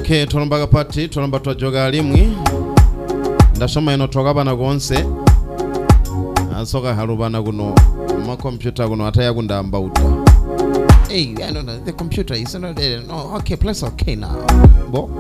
Okay, tulombaga pati, tulomba twajoga limwi. Ndashoma ino twagabana gonse. Asoka harubana kuno ma computer kuno ataya kundamba uta. Hey, I don't know, the computer is not there. No, okay, plus okay now. Bo.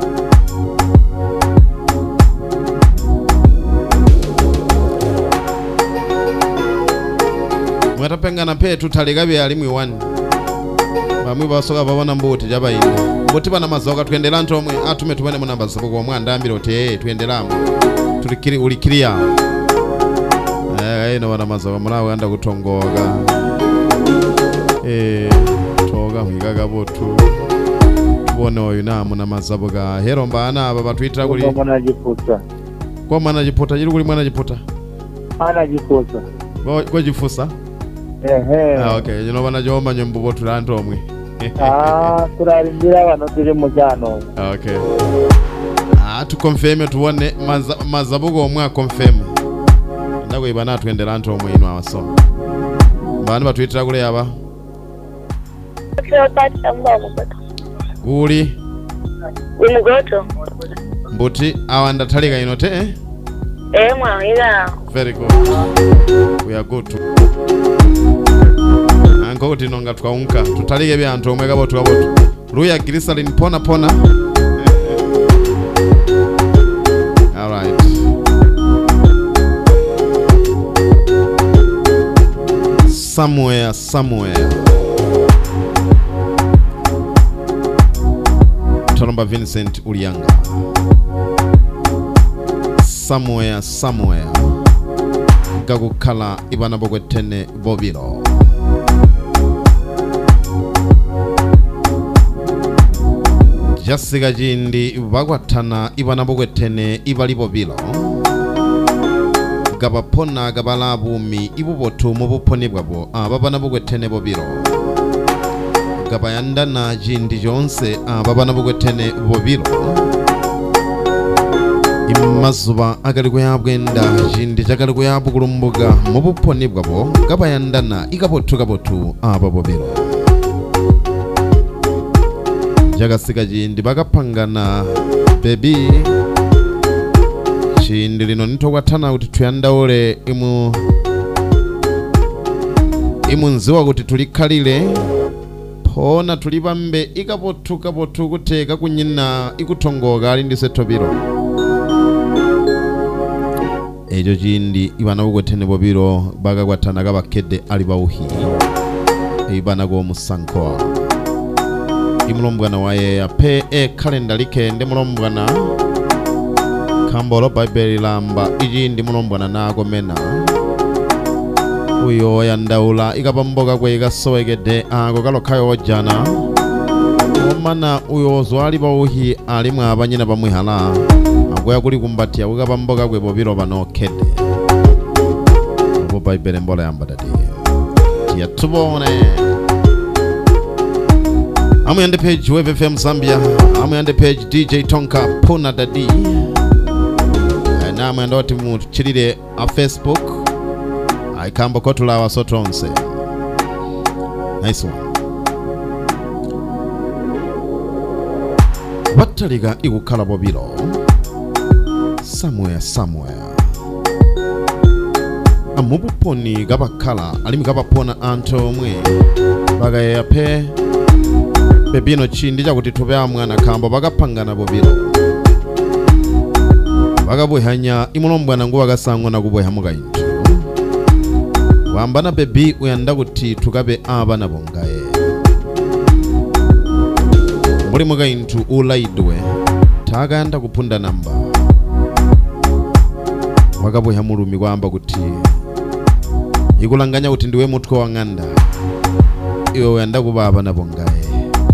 Mwatapenga na pe tutaligabe alimwi 1. Bamwe basoka babona mbuti jabayina. Boti bana mazoka twendela ntomwe atume tubone mu namba zabo kwa mwanda ambiro te twendelamu. Tulikiri ulikiria. Ino bana mazoka mulawe anda kutongoga. Toga mwigaga botu. Tubone oyu namu na mazabo ga hero mbana aba batwitira kuli. Kwa mwana jifuta. Kwa mwana jiputa jiri kuli mwana jiputa. Ana jifuta. Kwa jifusa? Okay, you know bana jomba nyombo botu la ntomwe. Kurarindira bano turi mu jano. Okay. Tu confirm tuone mazabugo omwa confirm. Ndako ibana twendela nto omwe ino awaso. Bana batwitira kule yaba. Guli. Umugoto. Mbuti awanda talika ino te Mwanga. Very good. We are good. Anko kuti nonga twaunka tutalike bya antu omwe gabo tugabotu. Ruya glycerin pona pona. All right. Somewhere. Tolomba Vincent Ulianga. Somewhere. Gagukala ibana bogwetene bobilo. Jasiga jindi bagwatana ibana bogwetene ibali bobilo. Gabapona gabalabumi ibubotu mu buponi bwabo ababana bogwetene bobilo. Gabayanda na jindi jonse ababana bogwetene bobilo. Imazuba agaligwe yabwenda jindi jagaligwe yabugulumbuga mu buponi bwabo gabayanda na igabotu ababobilo. Jagasiga jindi bagapangana baby jindi lino nitogwatana kuti tuyandaule imu nziwa kuti tulikalile pona tulibambe ikabotu kuteka kunyina ikutongoga ali ndise tobiro ejo jindi ibana bugwetene bobiro bagagwatana gabakede ali bawuhi ibana go musanko imulombwana waye ya pe kalenda likende mulombwana kambolo Bible lamba ijindi mulombwana nago mena uyo yandaula ikabamboga kwe gasowegede ago galokayo wajana omana uyo zwali bawuhi alimwe abanyina bamwihala ago yakuli kumbatia ukabamboga kwe bobiro banokede obo Bible mbola yambadadi tia tubone. I'm on the page Wave FM Zambia. I'm on the page DJ Tonka Puna Dadi. And I'm on the mood chilide on Facebook. I come back to our sotonse. Nice one. What taliga igu kalabobilo? Somewhere. Amubuponi gabakala alimi gabapona anto mwe bagaye yape bebino chindi jakuti tubea mwana kambo bagapangana bobilo bagabwehanya imulombwana nguwa gasangwa na kubweha mugaintu wambana bebi uyanda kuti tugabe abana bongaye muri mugaintu ulaidwe tagaanda kupunda namba bagabweha mulumi kwamba kuti ikulanganya kuti ndiwe mutko wa nganda iwe uyanda kuba abana bongaye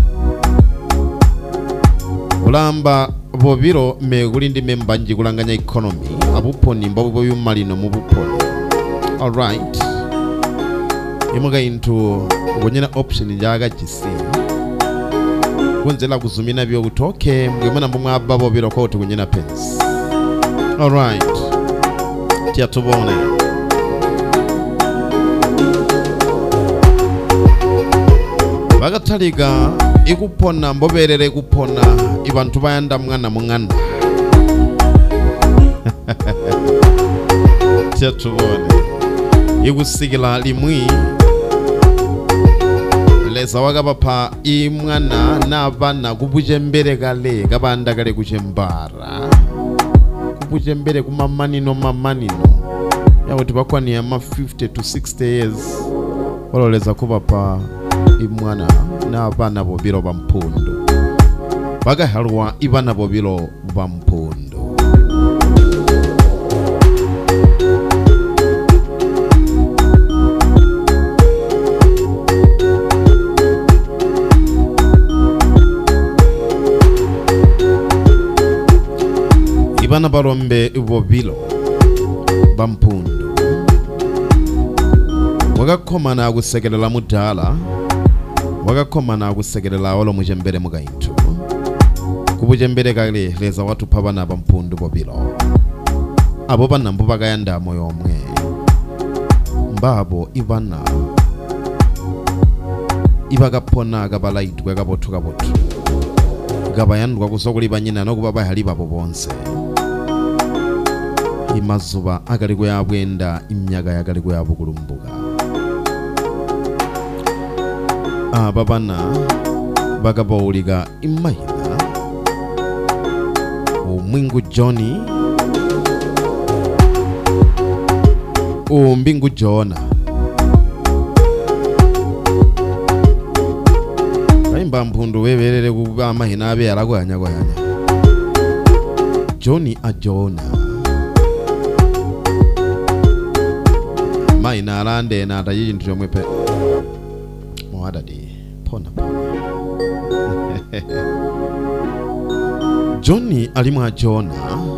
ulamba bobiro megulindi membanji kulanganya economy abuponi mbabu yumalino mu buponi. All right, imuga into ubonyena option jaga chisi kunzela kuzumina byo gutoke mgemana mbumwa ababo biro ko tukunyena pens. All right, tia tubone. Bagatalika ikupona mboberere kupona ibantu bayanda mwana Tiyatubone igusigila limwi leza wakabapha imwana n'abana kubujembere kale kabanda kale kujembara kubujembere kumamanino yakuti bakwani ama 50 to 60 years ololeza kubapha imwana n'abana bobiro bampundu bagahalwa ibana bobiro bampundu ibana barombe bobilo bampundu wagakomana agusegelela mudala wagakomana agusegelela walo mujembere mugaintu kubujembere kale leza watu pabana bampundu bobilo abo bana mbu bagayanda moyo omwe mbabo ibana ibagapona gabalaitwe gabotu gabayandwa kusokuli banyina nokuba bahali babo bonse imazuba agaliko yabwenda imyaga yagaliko yabukulumbuka babana bagabawulika imahina umwingu Johnny umbingu Jona bayimba mpundu weberere kuba amahina abe yaragwanya Johnny Jona maina arande na atayintu yomwepe mwadadi pona Johnny alimwa Jona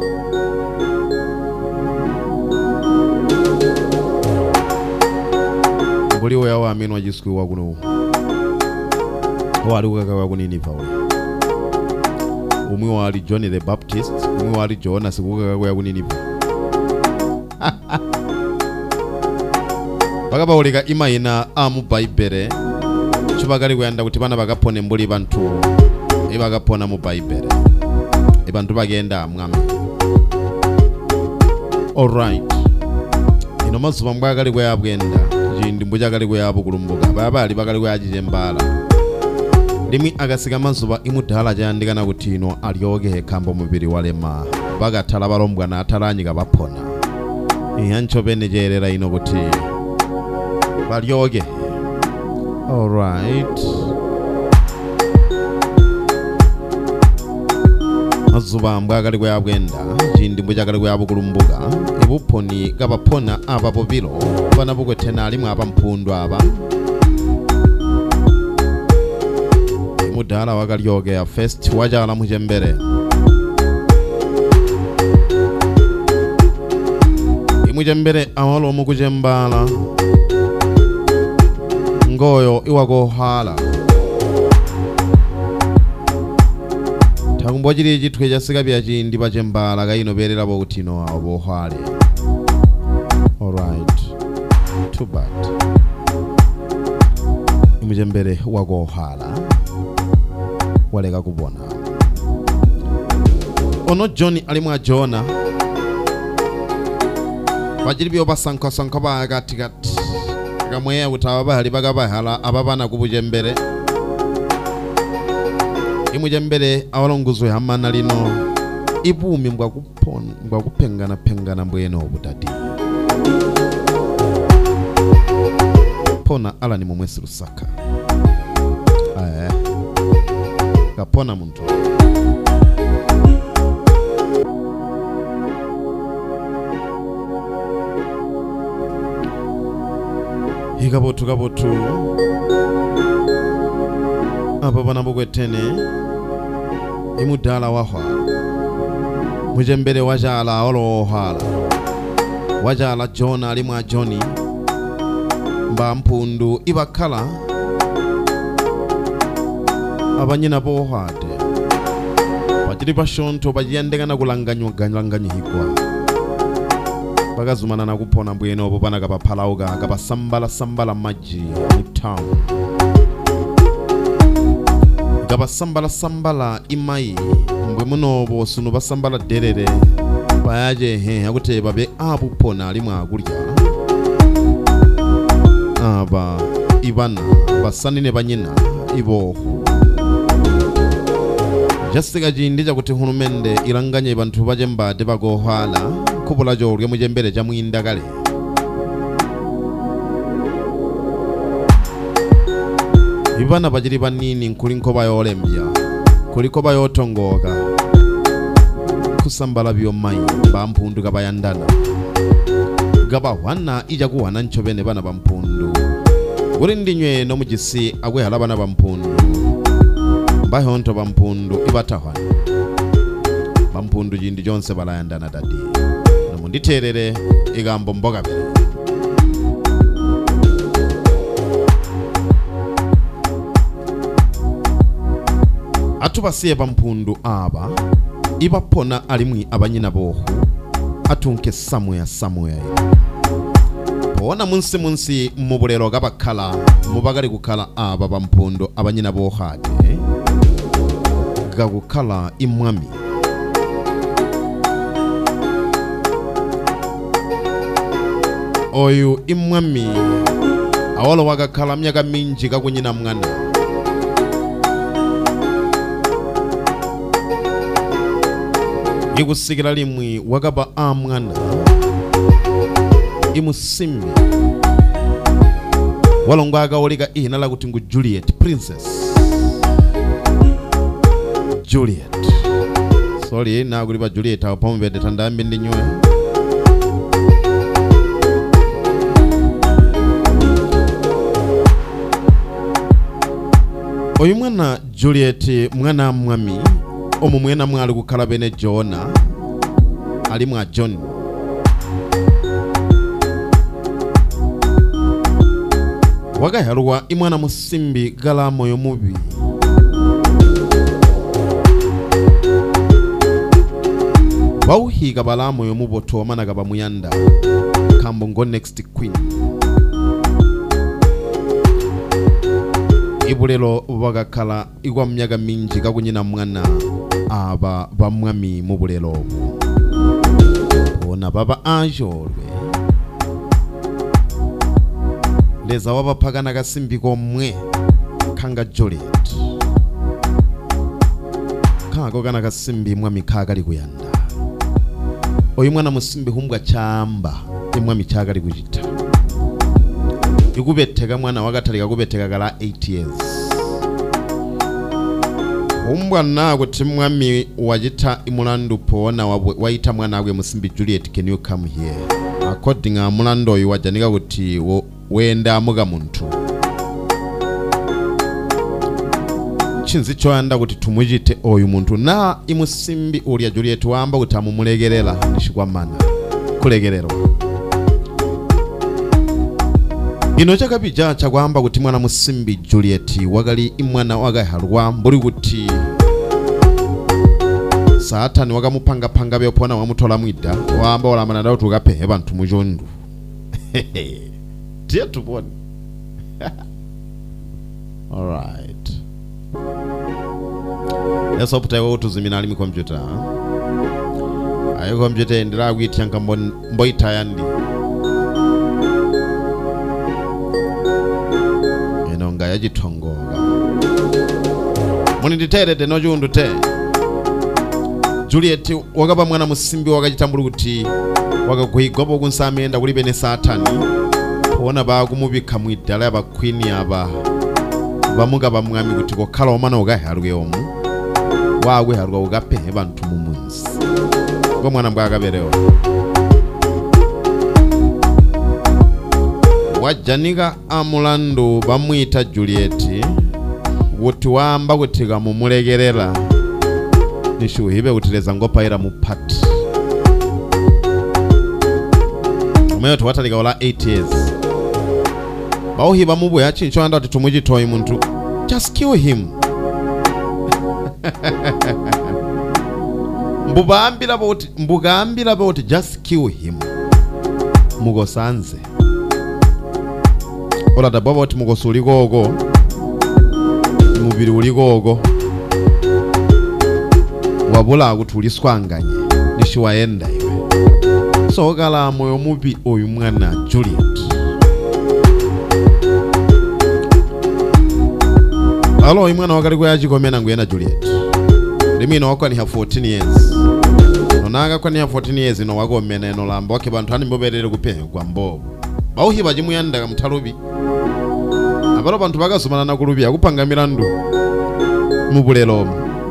ngoli oya wa amenwa jisku wa kuno wali ukakawa kunini pawe umwe wali Johnny the Baptist umwe wali Jona sikukakawa kunini pawe bakabawulika imayina amu Bible chibakali kuyanda kuti bana bakapone mbuli bantu ibakapona mu Bible ibantu bagenda mwami. Alright ino mazuba mbakali kuyabwenda jindi mbujakali kuyabukulumbuka babali bakali kuyajijembala limi agasiga mazuba imudala jandikana kuti ino alyoge kambo mubiri walema bagatala balombwa na atalanyika bapona iyancho benejerera ino kuti balyoge. Alright mazuba mbakali kuyabwenda jindi mbujakali kuyabukulumbuka ibuponi gabapona aba bobilo bana bugwetena alimwe abampundu aba mudala wakalyoge ya first wajala mujembere imujembere awalo mukujembala ngoyo iwako hala takumbojiri jitwe jasika bya jindi bajembala gaino berera bo kutino abo hale. Alright too bad imujembere wako hala waleka kubona ono Johnny alimwa Jona bajiribyo basanka bagatigati kamwe utaba bahali bagabahala ababana kubujembere imujembere awalonguzwe hamana lino ibumi mbwa kupengana mbweno obutati pona ala ni mumwesi Lusaka kapona muntu Gabotu aba bana bugwetene imudala wahwa mujembere wajala olohala wajala Jona alimwa Johnny mba mpundu ibakala abanyina bohade bajiri bashonto bajiyandengana kulanganywa higwa bagazumana na kupona mbweno obo bana gabapalauga gabasambala maji mu town gabasambala sambala imai mbwe muno bosunu basambala derere bayaje akute babe abupona ali mwagulya aba ibana basanine banyina ibo jasiga jindija kuti hunumende iranganye bantu baje mbade bagohala kubula jorwe mujembere jamu indagale ibana bajiri banini nkulinko bayolembya kuliko bayotongoka kusambala byo mai bampundu gabayandana gaba wana ija kuwana nchobene bana bampundu uri ndinywe no mujisi agwe hala bana bampundu bahonto bampundu ibatahwana bampundu jindi jonse balayandana dadi namunditerere igambo mboga bere atubasiye bampundu aba ibapona alimwi abanyina bohu atunke samuya bona munsi mubulero gabakala mubagari gukala aba bampundu abanyina bohade gagukala imwami oyu imwami awolo wagakala myaga minji gakunyina mwana igusigira limwi wagaba amwana imusimbi walongwaga oliga inala kuti ngu Juliet princess Juliet sorry na kuliba Juliet apomvede tandambi ndinywe oyu mwana Juliet mwana mwami omumwena mwali kukala bene Jona ali mwa John wagahalwa imwana musimbi gala moyo mubi bauhiga bala moyo muboto mana gaba muyanda kambongo next queen ibulelo bagakala igwa myaga minji gakunyina mwana aba bamwami mubulelo bona baba ajolwe leza wabapagana gasimbi komwe kanga Juliet kago gana gasimbi mwami kagali kuyanda oyu mwana musimbi humbwa chamba imwami chagali kujita ikubetega mwana wagatalika kubetega gala 8 years umbwa nago timwami wajita imulandu pona waita mwana agwe musimbi Juliet, can you come here? According a mulando yu wajanika kuti wenda muga muntu chinzi choanda kuti tumujite oyu muntu na imusimbi ulia Juliet wamba utamu mulegerela nishikwa mana kulegerelwa inocha kabija chagwamba kuti mwana musimbi Juliet wagali imwana wagahalwa mburi kuti Satani wagamupanga panga byopona wamutola mwida wamba walamana ndawo tugapehe bantu mujondu tiye tubone alright let's hope tayo tuzimina alimi computer ayo computer ndira gwiti yanka mboita yandi enonga yajitongoga muni nditerede nojundu te Juliet wagaba mwana musimbi wagajitambulu kuti wagakuhigobo kunsamenda kuli bene Satani pona bagumubika mwidala yaba queen yaba bamugaba mwami kuti ko kala omana ogahalwe omu wawe halwa ogapehe bantu mumunsi ngo mwana mbwagaberewo wajaniga amulando bamwita Juliet wuti wamba kutiga mumulegerera nishuhibe utileza ngopa ira mupati umeyo tuwatalika wala 8 years bauhi bamubu ya chincho anda tutumuji toi muntu just kill him mbugambila bauti just kill him mugo sanze ola da baba oti mugo suli gogo mubiri uli gogo wabula akutuliswanganye nishiwaenda iwe so kala moyo mubi oyu mwana Juliet. Alo imwana wakali kwa yajikomena nguyena Juliet. Limino wakwa ni ha 14 years. Nonaga kwa ni ha 14 years no wagomena eno lamba wake bantu hani mboberere kupenye kwa mbobo. Bauhi bajimu yanda mtarubi. Abalo bantu bagasumana na kurubi akupanga mirandu mubulelo.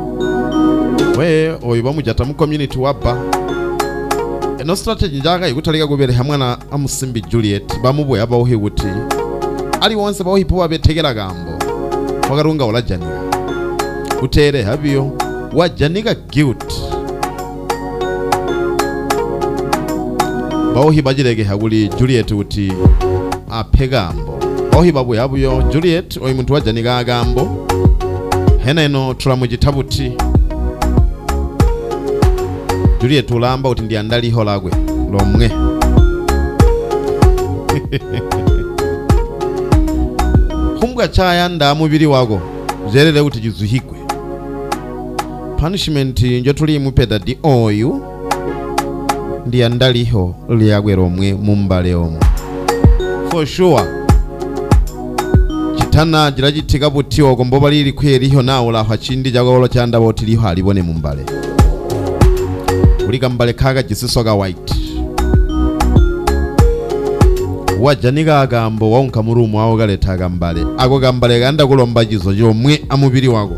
We oyu bamujata mu community wapa. Eno strategy njaga ikutalika kubere hamwe na amusimbi Juliet bamubwe abauhi wuti. Ali wonse bauhi po abetegera gambo. Wakarunga wala janika utere habiyo wajanika guilt bauhi bajirege habuli Juliet uti apegambo bauhi babu yabuyo Juliet oyi muntu wajanika agambo hena ino tulamujitabuti Juliet ulamba uti ndiandali holagwe lomwe Kumbwa chaya nda mubiri wago zerere uti jizuhigwe punishment njo tuli mupeda di oyu ndi andaliho liyagwe romwe mumbale omwe for sure chitana jirajitika buti ogo mboba liri kweriho nawo la hachindi jagolo chanda botiliho alibone mumbale ulika mbale kaga jisisoga white wajaniga agambo wonka murumu wawo galeta agambale ako gambale ganda kulomba jizo jomwe amubiri wago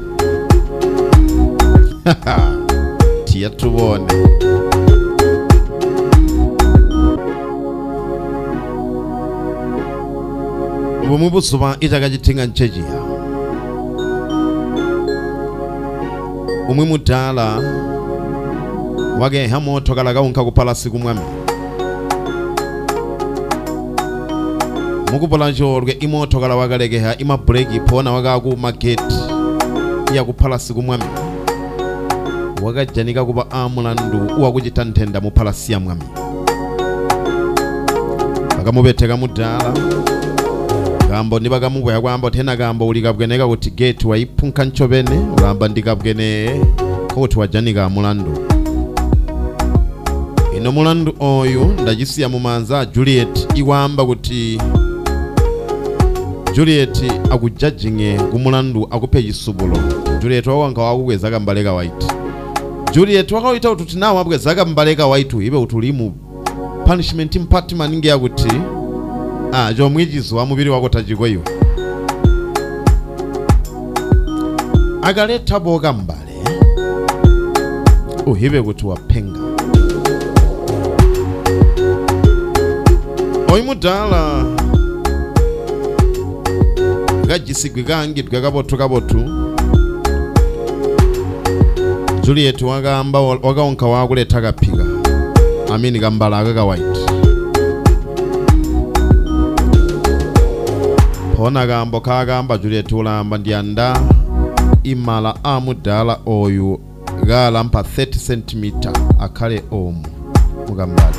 tiya tubone ubumwe busuba itagajitinga nchejiya umwe mutala wage hamo tokalaga unka kupala siku mwami mukupolanjo olwe imotokala wagalegeha ima breki pona wagaku market ya kupala siku mwami wagajanika kuba amulandu wakujitantenda mu palasi ya mwami bakamubeteka mudala gambo nibagamubwe yakwamba tena gambo ulikabweneka kuti gate waipunka nchobene ulamba ndikabwene kuti wajanika amulandu ino mulandu oyu ndajisiya mumanza Juliet iwamba kuti Juliet akujajinge kumulandu akupe jisubulo Juliet wawanka wakugweza kambaleka white Juliet wakawita ututi nawo abweza kambaleka white ibe utulimu punishment mpati maningi yakuti jo mwijizo wa mubiri wako tajiko iwe agaleta boga mbale uhibe kuti wapenga oimudala gajisigwe gangidwe kabotu Juliet wagamba wagaonka wakuleta kapiga amini gambala agaga white pona gambo kagamba Juliet ulamba ndianda imala amudala oyu galampa 30 cm akale omu mugambala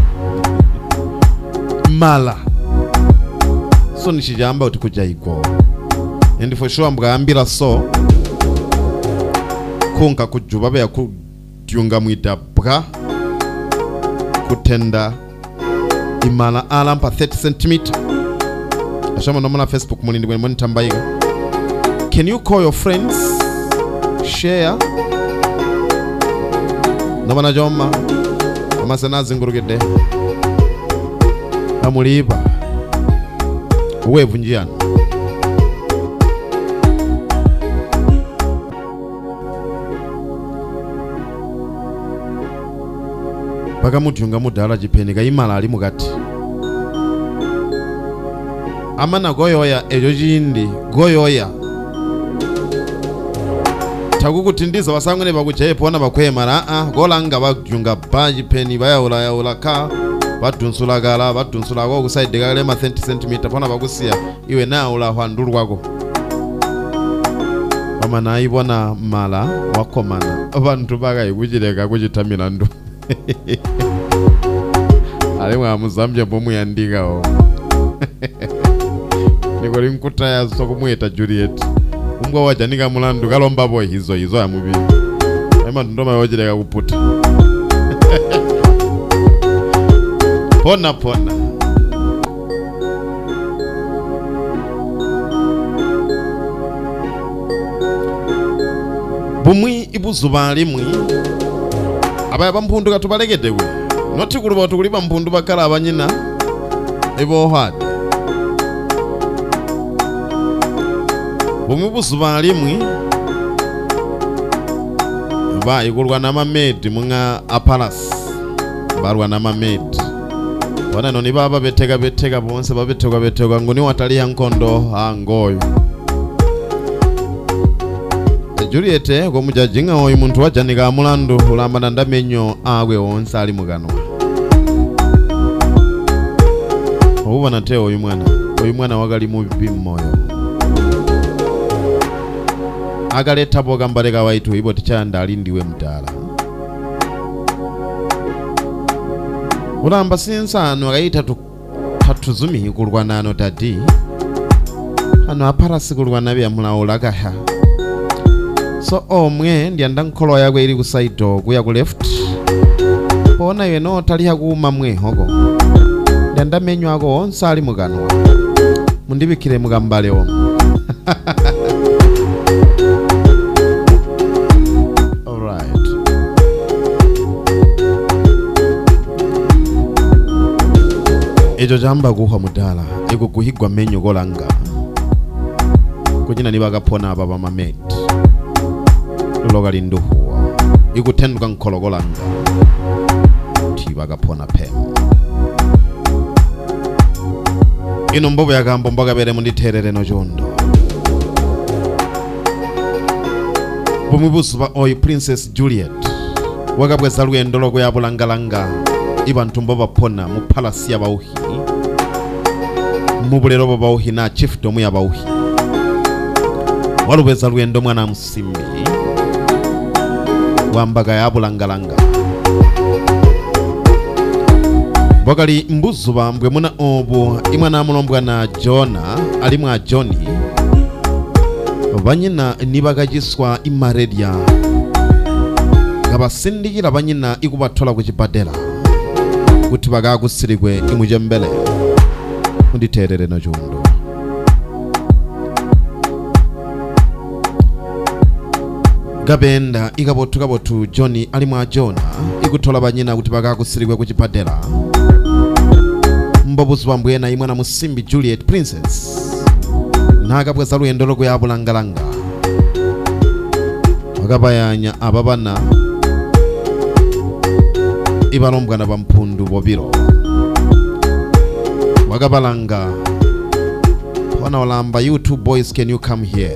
mala so nishijamba utukuja iko and for sure mbugambira so kunka kujuba be yakudyunga mwidabwa kutenda imala alampa 30 cm ashama nomona Facebook mulindi bwe mwani tambayiga can you call your friends share nomana joma amasana zingurugede amuliba uwevu njiano paka mudyunga mudala jipeni imala ali mugati amana goyoya ejo jindi goyoya takukutindiza wasangone bakuchaye pona bakwemara golanga badyunga baji peni bayaula yaula ka badunsulagala badunsulako kuside kale ma 30 cm pona bakusiya iwe na ula hwandulu kwako amana ibona mala wakomana abantu bakayikujileka kuchitamila ndu ale mwa muzambye bomu yandika o nikoli nkuta ya soko mweta Juliet umbwa wajanika mulandu kalomba boy hizo ya mubiri ema ndoma yojireka kuputa pona pona bumwi ibuzuba limwi abaya bampundu katubalekedde gwe noti kuluba tukuli bampundu bakala abanyina ebo hadi bumwi buzuba limwi ba ikulwa na mamedi munga aparas barwa na mamedi wana noni baba betega bonse babetegwa nguni watali ya nkondo ngoyo Juliet ko mujajinga oyi muntu wajanika mulandu ulambana ndamenyo agwe onse ali muganwa obubana te oyi mwana wagali mubibi mmoyo agaleta boga mbaleka waitu ibo tichanda alindiwe mtala ulamba sinsano akaita tatuzumi kulwa nano tadi ano aparasi kulwa nabi amulaula kaha so omwe ndianda nkolo yakwe iri kusaido kuya ku left pona iwe no taliha kuuma mwe hoko ndianda menyo ako onse ali muganwa mundibikire mugambale omwe alright ejo jamba kuha mudala iko kuhigwa menyo kolanga kujina nibagapona aba bamamedi logali nduhuwa ikutenduka nkologolanga tibagapona pema ino mbobo yagambo mbagabere munditerere no jondo bumubusuba oyi Princess Juliet wakabweza lwendo loko yabulangalanga ibantu mbobo bapona mu palace y'abawuhi mu bulero b'abawuhi na chiefdom y'abawuhi walubeza lwendo mwana musimbi wambaga yabulangalanga bogali mbuzuba mbwe muna obu imwana mulombwa na Jona alimwa Johnny banyina nibagajiswa imaredia gabasindikira banyina ikubatola kukibadela kuti bagagusirigwe imujembele unditerere no jundo gabenda igabotu Johnny alimwa Jona ikutola banyina kuti bagagusirigwe kukipadela mbobuzwa mbwena imwana musimbi Juliet Princess nagabweza lwendo loko yabulangalanga wagabayanya ababana ibalombwa na bampundu bobiro wagabalanga wana olamba you two boys can you come here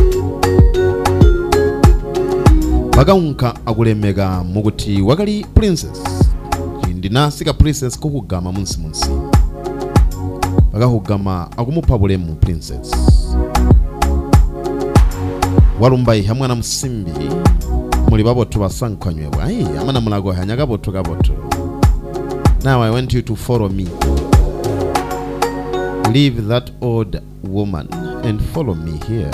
bagaunka agulemega muguti wagali Princess jindina sika Princess kuhugama munsi bagahugama agumupa bulemu Princess walumbai hamwe na musimbi muri babotu basankanywe bwayi amana mulago hanyaga botu gabotu. Now I want you to follow me. Leave that old woman and follow me here.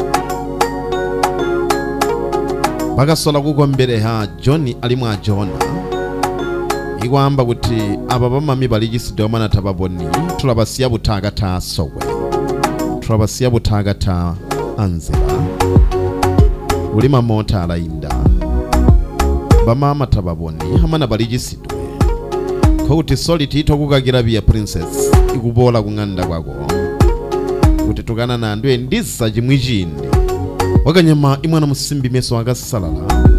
Bagasola kugombere ha Johnny alimwa Jona igwamba kuti ababa mami baligisidoma na tababoni tulabasiya butagata sowe tulabasiya butagata anzira ulima mota alainda bamama tababoni hamana baligisidwe kuti soliti itokukagira bya Princess ikubola kunganda kwako kuti tukana na ndwe ndisa jimwijindi wakanyama imwana musimbi meso wagasalala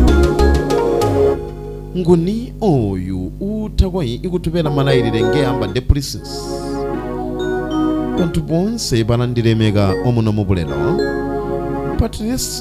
nguni oyu utakwayi ikutupela malailire ngeamba de Princess bantu bonse balandiremega omuno mubulelo but this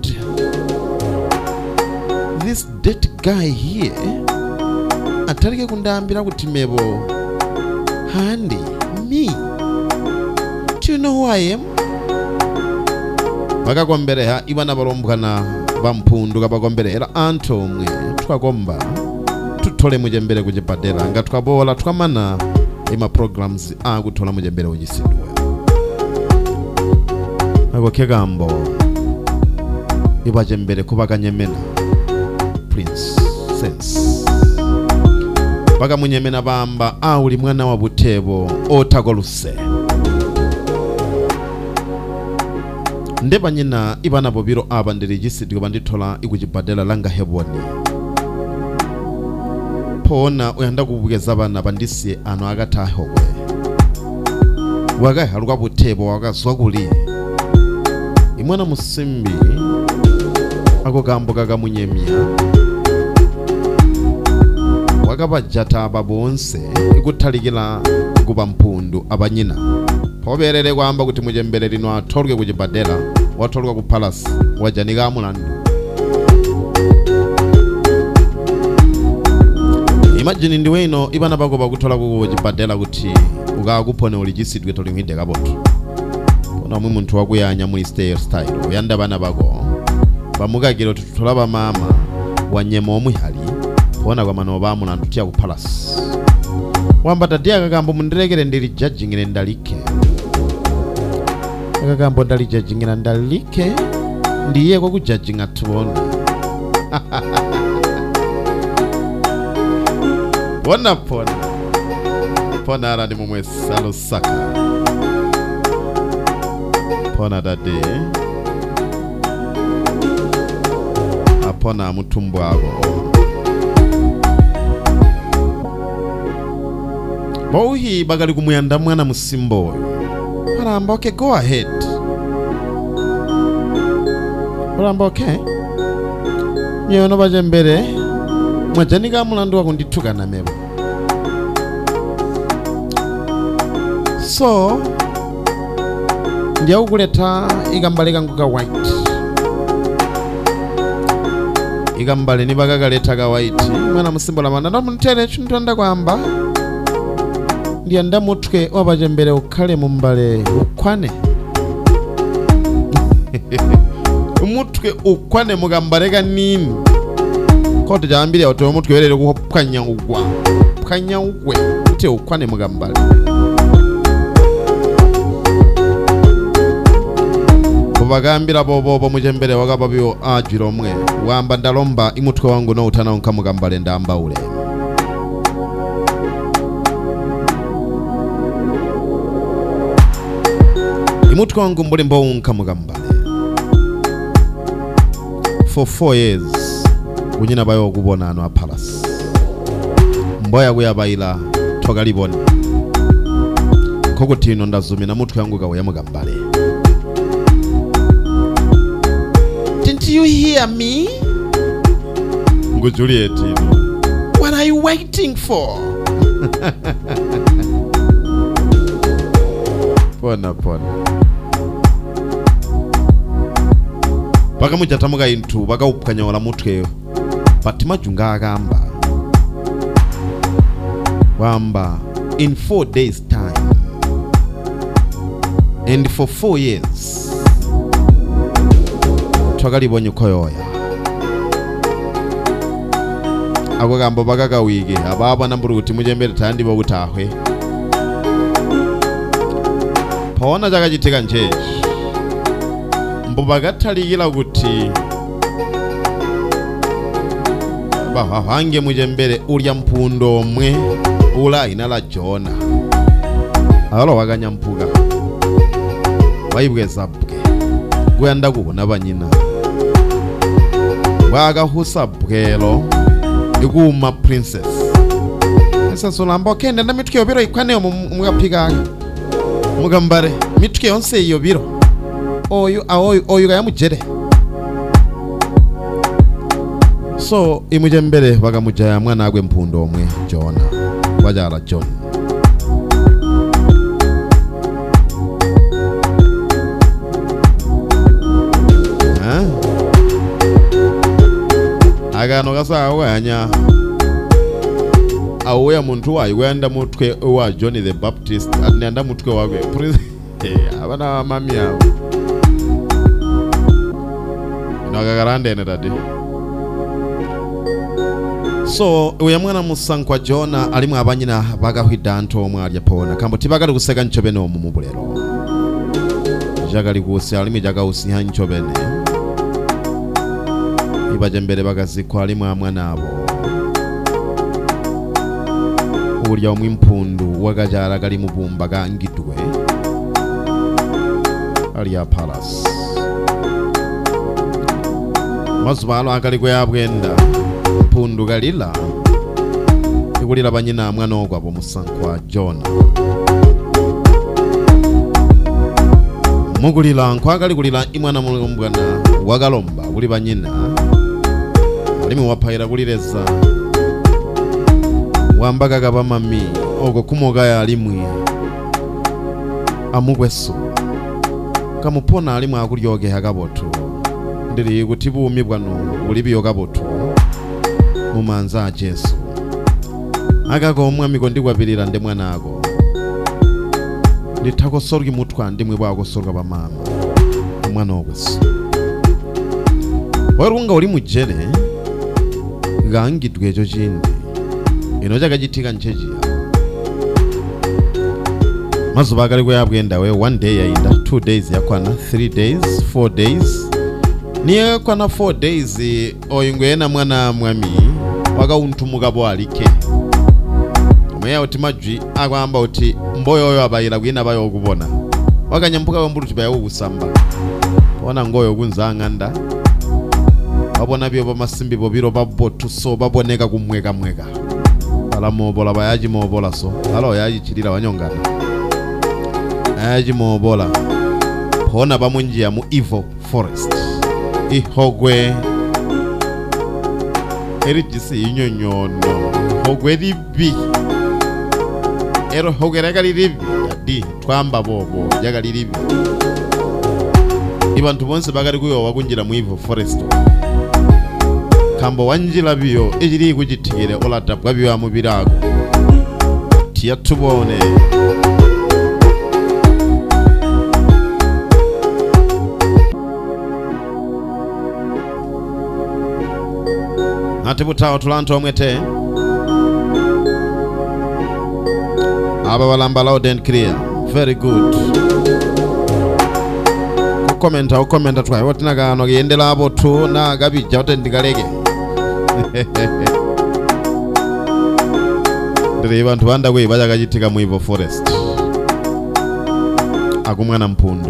dead guy here atalike kundambira kuti mebo handi me, do you know who I am? Bagakombereha ibana balombwana bampundu gabakomberera antomwe twagomba tutole mujembere kujipadela nga twabola twamana ima programs agutola mujembere ujisidwe ago kegambo ibajembere kubaganyemena princess bakamunyemena bamba uli mwana wa Butebo otagoluse ndeba nyina ibana bobiro abandirigisidwe banditola ikujibadela langa heboni pona uyanda kubugeza abana bandisiye ano agatahogwe wagahalwa Butebo wagazwaguli imwana musimbi ako gambo kagamunyemya wagabajata ababonse ikutalikila kuba mpundu abanyina poberere kwamba kuti mujembere lino atolwe kujibadela watolwa ku palace wajaniga mulandu imagine ndi weno ibana bako bakutola kujibadela kuti ukakupone uligisidwe toli mwinde kaboto ona mwe muntu wakuyanya muri style uyanda bana bako bamugagiro tutola ba mama wanyema omwihali pona kwa mano ba mulandu tya ku palace wamba tadia kagambo mundirekere ndili judging ine ndalike kagambo ndali judging ine ndalike ndiye kwa ku judging atubone pona ara ni mumwe salo saka pona dade apona mutumbu abo Bohi bagali kumuyanda mwana musimbo Aramba okay, go ahead. Aramba okay. Nyono bajembere mwajaniga mulandu wakundituka na mebo. So ndiya ukuleta igambale kanguka white. Igambale nibagagaleta ga white. Mwana musimbo la manda muntere chintanda kwamba ndiya ndamutwe wabajembere ukale mumbale ukwane. Umutwe ukwane mugambarega nini? Kote jambiri ya otowe mutwe welele kuhopukanya ugwa. Pukanya ugwe ute ukwane mugambale. Kubagambira bobo mujembere wagababiyo ajiro mwe. Wamba ndalomba imutwe wangu no utana unka mugambale ndamba ule. Imutwe wangu mbuli mbo unka mugambale. For 4 years unyina bayo kubona ano a palace mboya kuyabayila togaliboni kokutino ndazumina mutwe yangu gawe yamugambale. Didn't you hear me? Ngo Juliet, what are you waiting for? Pona Baka mujatamuga intu baka upukanya wala mutwe Fatima junga agamba wamba in 4 days time and for 4 years twagalibonye koyoya ako gambo baka gawige ababa namburuti mujembere tandi bogutahwe pona jaga jitega nje mbubagataligira guti bahange mujembere urya mpundo omwe ula inala Jona alo waganya mpuga bayibweza bwe gwenda kubona banyina waga husa bwelo iguma princess esa solamba kende na mitwe yobiro ikwane mugapiga mugambare mitwe yonse yobiro oyu gaya mujere. So imujembere bagamujaya mwana agwe mpundo omwe Jona wajala John. Agano gasa awanya awoya muntu wayi wenda mutwe wa John the Baptist anenda mutwe wagwe prince abana mami yao nagagarande ne dadi. So uya mwana musankwa Jona alimu abanyina bagahwidanto omwalya pona kambo tibagala kuseka nchobe no mumubulero jagali kusi alimi jaga usiha nchobene ibajembere bagazikwa ali mwana abo ulya omwimpundu wakajala gali mubumba gangidwe ali ya palace mazubalo akali kwe abwenda mpundu galila ikulira banyina mwana ogwabo musankwa John mugulila nkwagali kulila imwana mulumbwana wagalomba kuli banyina alimu wapayira kulireza wambaga gabamami ogo kumogaya alimwe amugweso kamupona alimu akulyoge hagaboto ndiri kutibumi bwano ulibiyo gaboto mumanza Jesu agago omwami ko ndikwabirira nde mwana ago nditakosorwa mutwa ndimwe bwagosorwa bamama umwana ogweso warunga uri mujere gangidwe ejo jindi inoja gajitika ncheji mazuba gali yabwenda we 1 day yainda 2 days yakwana 3 days 4 days niye kwana 4 days oyingwena mwana mwami wakauntu mugabo alike mweya uti majwi akwamba uti mboyo oyo abayira kwina bayo okubona wakanyampuka wembulu tibayo ugusamba ona ngoyo kunzanganda babona byo bamasimbi bobiro babotu so baboneka kumweka mweka ala mobola bayaji mobola so alo yaji chilira wanyongana yaji mobola pona bamunjia mu Evil Forest ihogwe erijisi inyonyono hogwe ribi ero hogwe ragali ribi yadi twamba bobo jagali ribi ibantu bonse bagali kuyo wakunjira mu Evil Forest kambo wanjila biyo ejiri kujitigire olatabwa biyo mu birago tiya tubone atibutawo tulanto omwete aba balamba loud and clear very good ukomenta twaye wotina no yendela abo tu na gabija otendigalege ndiri bantu banda kwe baja gajitika mu Evil Forest akumwana mpundu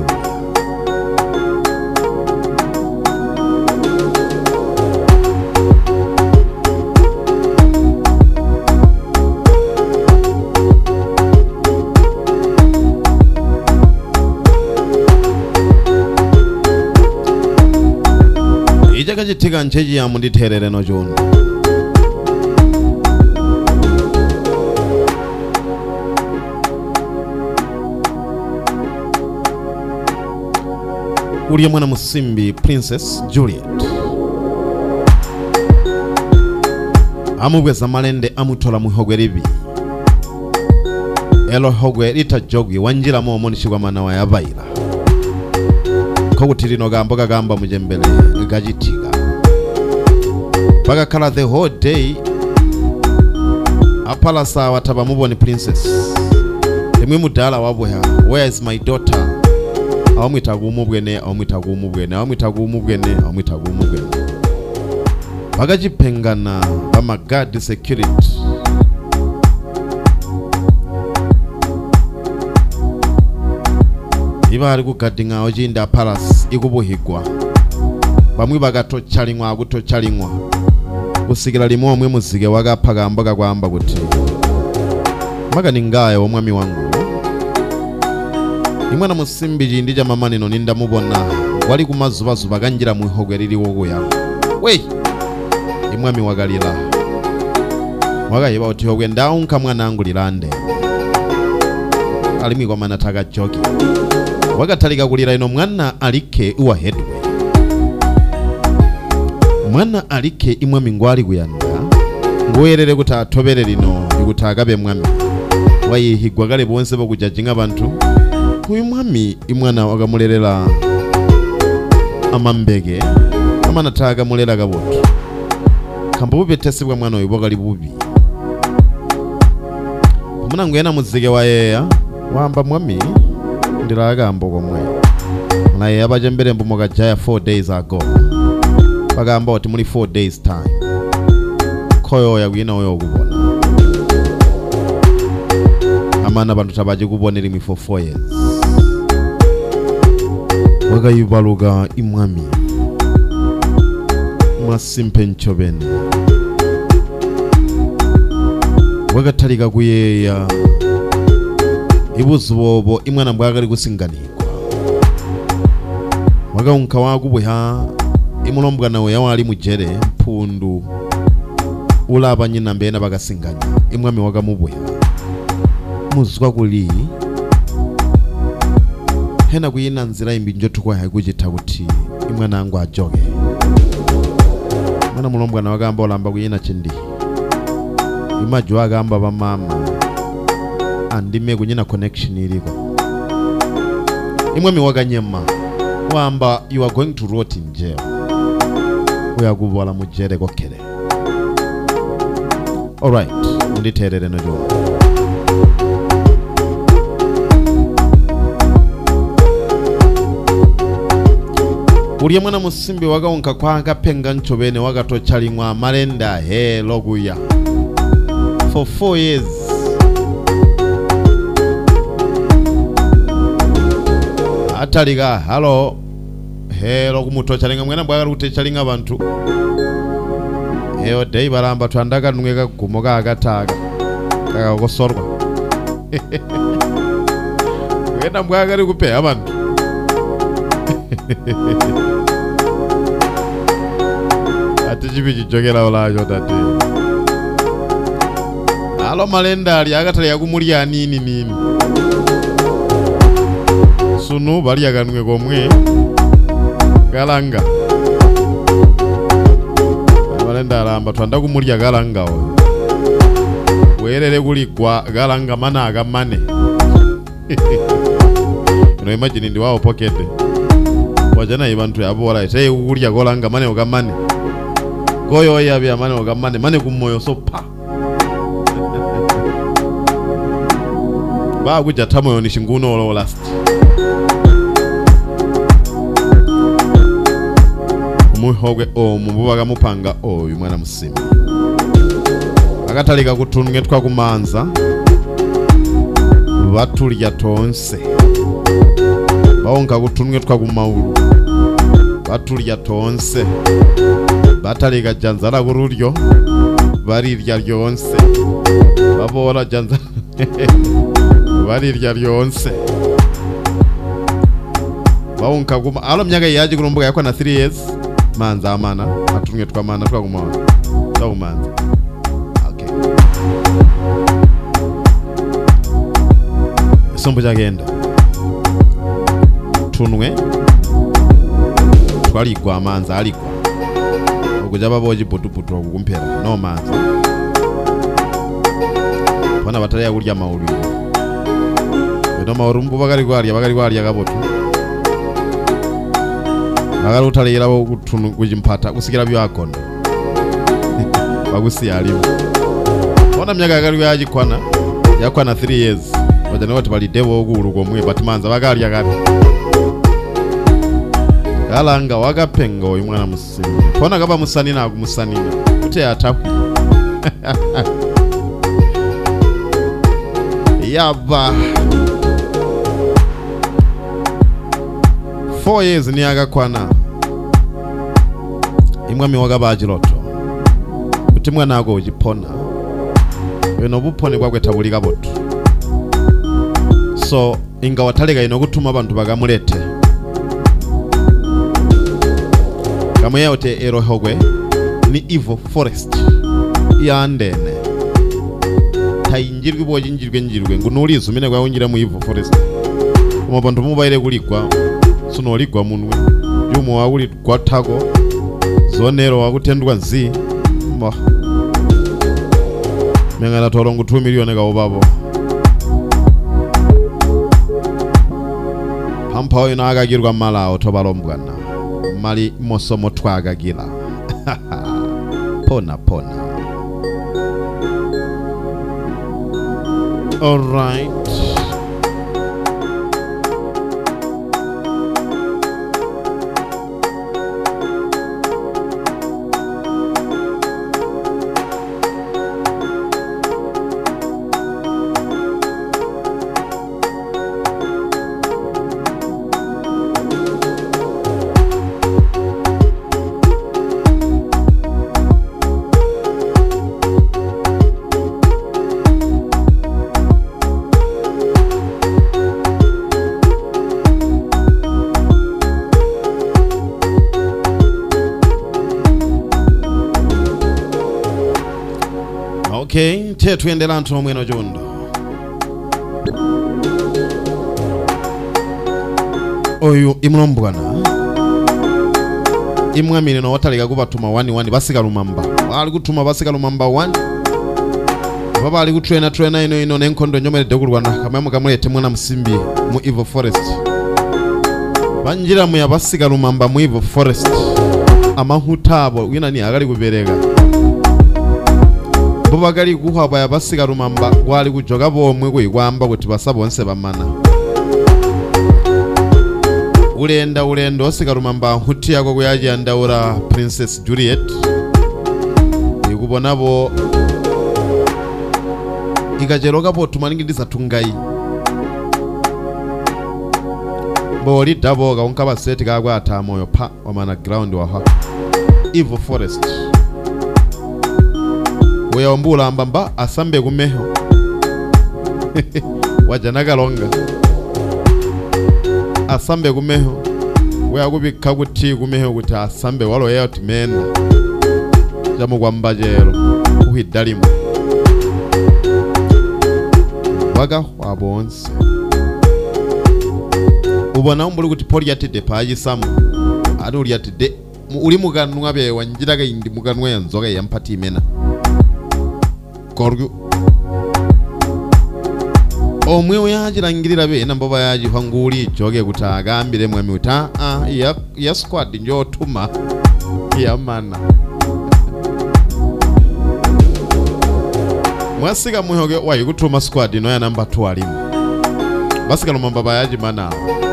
gajitika ncheji ya munditerere no jono uriye mwana musimbi Princess Juliet amubweza malende amutola muhogwe ribi elo hogwe rita jogi wanjira mo monishigwa mana wa yabaira kogutirino gamboga gamba mujembele gajitiga baga kala the whole day apala sa wataba muboni Princess emwe mudala wabweha where is my daughter awamwitagumubwene bagajipengana bama guard security iba ari kugadinga ojinda palace ikubuhigwa bamwe bagatochalimwa gutochalimwa usigira limo omwe muzige wagapagambaga gwamba guti magani ngaye omwami wangu imwana musimbi jindija mamani no ninda mubona wali kumazubazuba ganjira mu ihogwe riri wogo yawe we imwami wagalira wagayiba uti hogwe ndaunka mwana angu lirande alimi kwa manataga joki wagatalika kulira ino mwana alike uwa hedwe mwana alike imwami ngwali kuyanda ngoyerere kutatobere lino ikutagabe mwami wayihigwa gale bonse bokujajinga abantu kuyu mwami imwana wagamulerera amambege amanataga mulera gaboto kambo bubetesibwa mwana oyo bogali bubi muna ngwena muzige wa yeya wamba mwami ndiraga mbogo mwe naye abaje mbere mbumoga jaya 4 days ago bagamba oti muri 4 days time koyo yagwina oyo kubona amana abantu tabaje kubonera imi for 4 years wagayibaluga imwami mwasimpe nchobeni wagataliga kuyeya ibuzubobo imwana mbwagari gusinganirwa wagaunka wagubweha imulombwa nawe yawali mujere mpundu ulaba nyina mbena bagasinganya imwami wagamubweha muzwa kuli hena kuyina nzira imbi njo tukwa hakujita kuti imwana wangu ajoge mwana mulombwa na wagamba olamba kuyina chindi imajwa agamba ba mama andime kunyina connection iliko imwami waganyema wamba you are going to rot in jail uyagubwala mujere kokere. Alright, nditerere no jo uriye mwana musimbi wagawonka kwanga penga nchobene wagatochalimwa malenda he loguya for 4 years ataliga halo he logumutochalinga mwana bwagala kutechalinga abantu eyo dei baramba twandaka nweka kumoka agataga kaka kosorwa wena bwagala kupe abantu ati chibiji jogera olajo dati alo malenda ali agatali yakumulya nini sunu bali yaganwe komwe galanga malenda alamba twanda kumulya galanga oyo werere kuligwa galanga mana agamane no imagine ndi wao pocket wajana ibantu yabola ite ukulya golanga mane ogamane goyo yabya mane ogamane mane kumoyo so pa ba kuja tamoyo ni shinguno olo last umuhogwe o mububaga mupanga oyu mwana musimi akatalika kutunwe twa kumanza batulya tonse baonka kutunwe twa kumaulu batulya tonse batalika janzala kurulyo barirya lyonse babora janzala barirya lyonse baonka kuma alo myaka yaje kurumbuka yakwa na 3 years manza amana atunwe twa mana twa kumaulu twa kumanza okay sombo jagenda tunwe twaligwa amanza aligwa okuja baboji putuputu okukumpera no manza bana batali yakulya maulu eno maurumbu bakali kwalya kabotu bakali utalira okutunu kujimpata kusikira byakondo bagusi alimu bona myaka yakali yajikwana yakwana 3 years bajana wati bali devo okuluko mwe batimanza bakalya kati galanga wagapenga oyu mwana musimi kona kaba musanina akumusanina ute atakwi yaba 4 years ni agakwana imwami wagabajiroto uti mwana ago ujipona weno bupone kwa kwetabulika botu so inga watalega inokutuma abantu bagamulete kamwe yote erohogwe ni Evil Forest yandene tayinjirwe bojinjirwe ngunuli zumene kwa unjira mu Evil Forest kuma bantu mubaire kuligwa suno ligwa munwe yumo wawuli kwatako zonero wakutendwa nzi mba mengana tolongo 2 million ka obabo pampa oyo nagagirwa mala otobalombwana mali mosomo twagagira pona all right Okay, tuendera ntu omweno jondo. Oyo imlombwana. Imwamire no watalika kubatuma 1 basika lumamba. Bali kutuma basika lumamba 1. Baba ali kutraina ino nenkondo nyomerede kulwana kamwe kamulete mwana musimbi mu Evil Forest. Banjira mu yabasika lumamba mu Evil Forest. Amahutabo wina ni agali kubereka. Boba gali kuhaba yabasika lumamba wali kujoga bomwe kuyigwamba kuti basabonse bamana. Ulenda osika lumamba huti yako kuyaji andaura Princess Juliet. Ikubonabo ikajeroka po tumaningiriza tungai. Boli dabo kaunka baseti kagwa atamoyo pa wamana ground waha Evil Forest. Weya ombula mbamba asambe kumeho. Wajanaga longa asambe kumeho. Weya kubika kuti kumeho kuti asambe walo yeo timena jamu kwa mbajero uhidalimu waga wabonse ubona umbuli kuti poli yatide paji samu ati uli yatide uli mukanwa be wanjiraga indi mukanwa yanzoga yampati imena korgu omwe uyajirangirira be nambaba yaji hanguli joge kutagambire mwami uta ya squad njo tuma ya mana mwasika muhoge wayi kutuma squad no ya namba 2 alimu basika lumamba yaji mana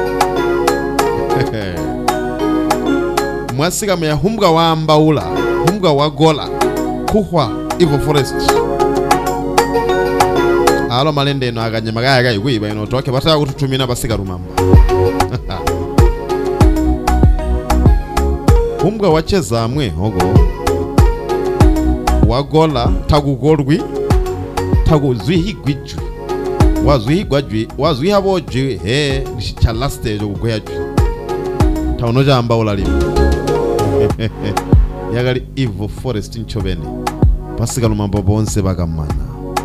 mwasika mya humbwa wa mbaula humbwa wa gola kuhwa Evil Forest alo malende no aganyema gaya yuiba ino toke bataka kututumina basika lumamba humbwa wacheza amwe hogo wagola tagugolwi taguzwihigwijwe wazwihabojwe cha last stage okukweyajwe taunoja ambaula limu yagali Evil Forest nchobene basika lumamba bonse bakamana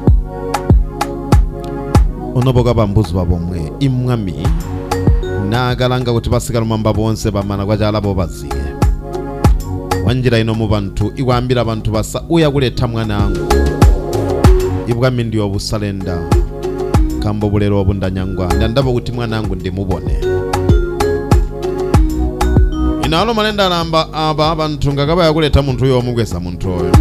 onoboga bambuzi babomwe imwami nagalanga kuti basika lumamba bonse bamana kwajala bo baziye wanjira ino mu bantu iwambira abantu basa uya kuleta mwana wangu ibwami ndi obusalenda kambo bulero obundanyangwa ndandaba kuti mwana wangu ndimubone inalo malenda namba aba abantu ngakaba yakuleta muntu uyo omugwesa muntu oyo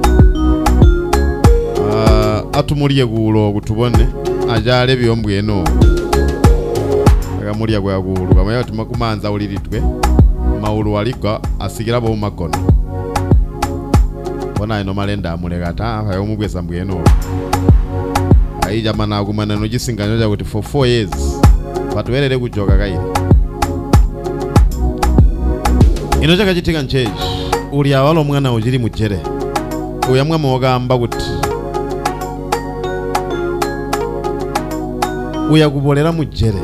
atumuliye gulo kutubone ajale byombwe eno akamuliya kwa gulu kama yati makumanza uliritwe maulu waligwa asigira bo makono bona ino malenda amulegata ayo mugwesa mbweno aija mana kumana no gisinganyo ja kuti for 4 years batwerere kujoga kaire ino chaka chitika ncheji uli awalo mwana ujiri mujere uyamwa mogamba kuti uya kubolera mujere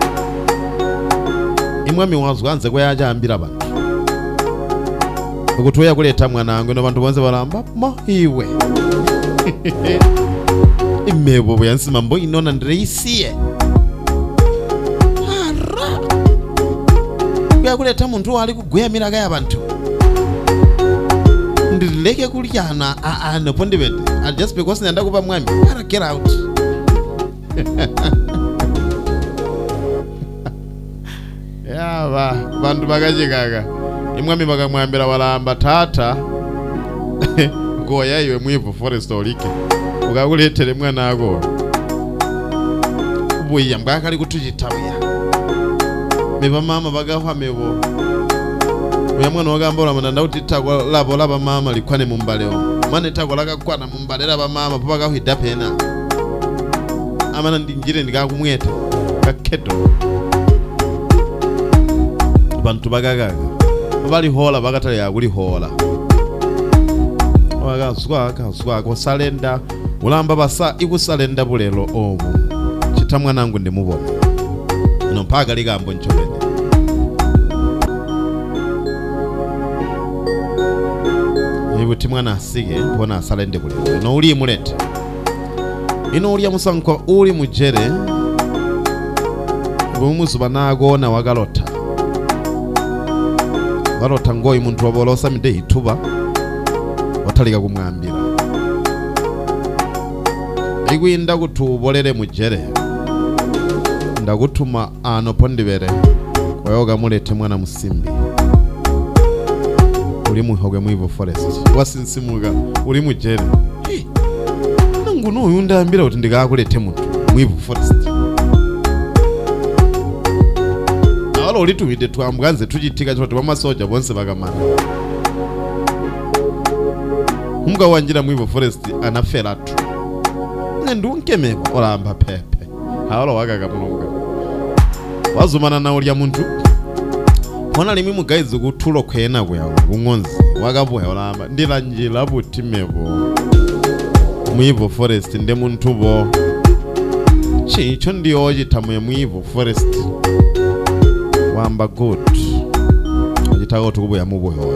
imwami wazwanze kwa yaja ambira abantu ukuthi uya kuleta mwana wangu no bantu bonse balamba mo iwe imebo byansima mbo inona ndreisiye ara uya kuleta muntu ali kugweya miraga yabantu ndileke kulyana no pondibende just because nenda kuba mwami ara get out yaba bantu bagajikaga imwami bakamwambira walamba tata goya iwe mu Evil Forest olike ukakuletere mwana wako buya mbakali kutujitabuya beba mama bagahwa mebo uya mwana wagamba manda utitagwa labo laba mama likwane mumbaleo mane tagwa lakakwana mumbalera ba mama papa kahwida pena amana ndinjire ndikakumweta kaketo bantu bagagaga bali hola bagatale yakuli hola waga swaka ko salenda ulamba basa ikusalenda bulelo obu chitamwa nangu ndimubona no mpaga ligambo nchobene kuti mwana asike pona asalende bulendo ino uli mulete ino uli musankho uli mujere bumuzuba nagona wagalota balota ngoyi muntu wabolosa mide ituba watalika kumwambira igwinda kutubolere mujere ndagutuma ano pondibere kwayoga mulete mwana musimbi uli muhogwe mwivo forest wasinsimuga uli mujere nangu n'uyu ndambira kuti ndikakulete muntu mwivo forest awalo ulitumide twambwanze tuchitika choti wamasoja bonse bakamana umga wanjira mwivo forest anaferatu ndunkemeko olamba pepe awalo wakakamulunga wazumana na ulya muntu pona limi mugaizi kutulo kwena kuyawo kungonzi wakabuya olamba ndilanjila butimebo mwivo forest nde muntu bo chicho ndiyo chitamuye mwivo forest wamba good ajitaka tukubuya mubuyo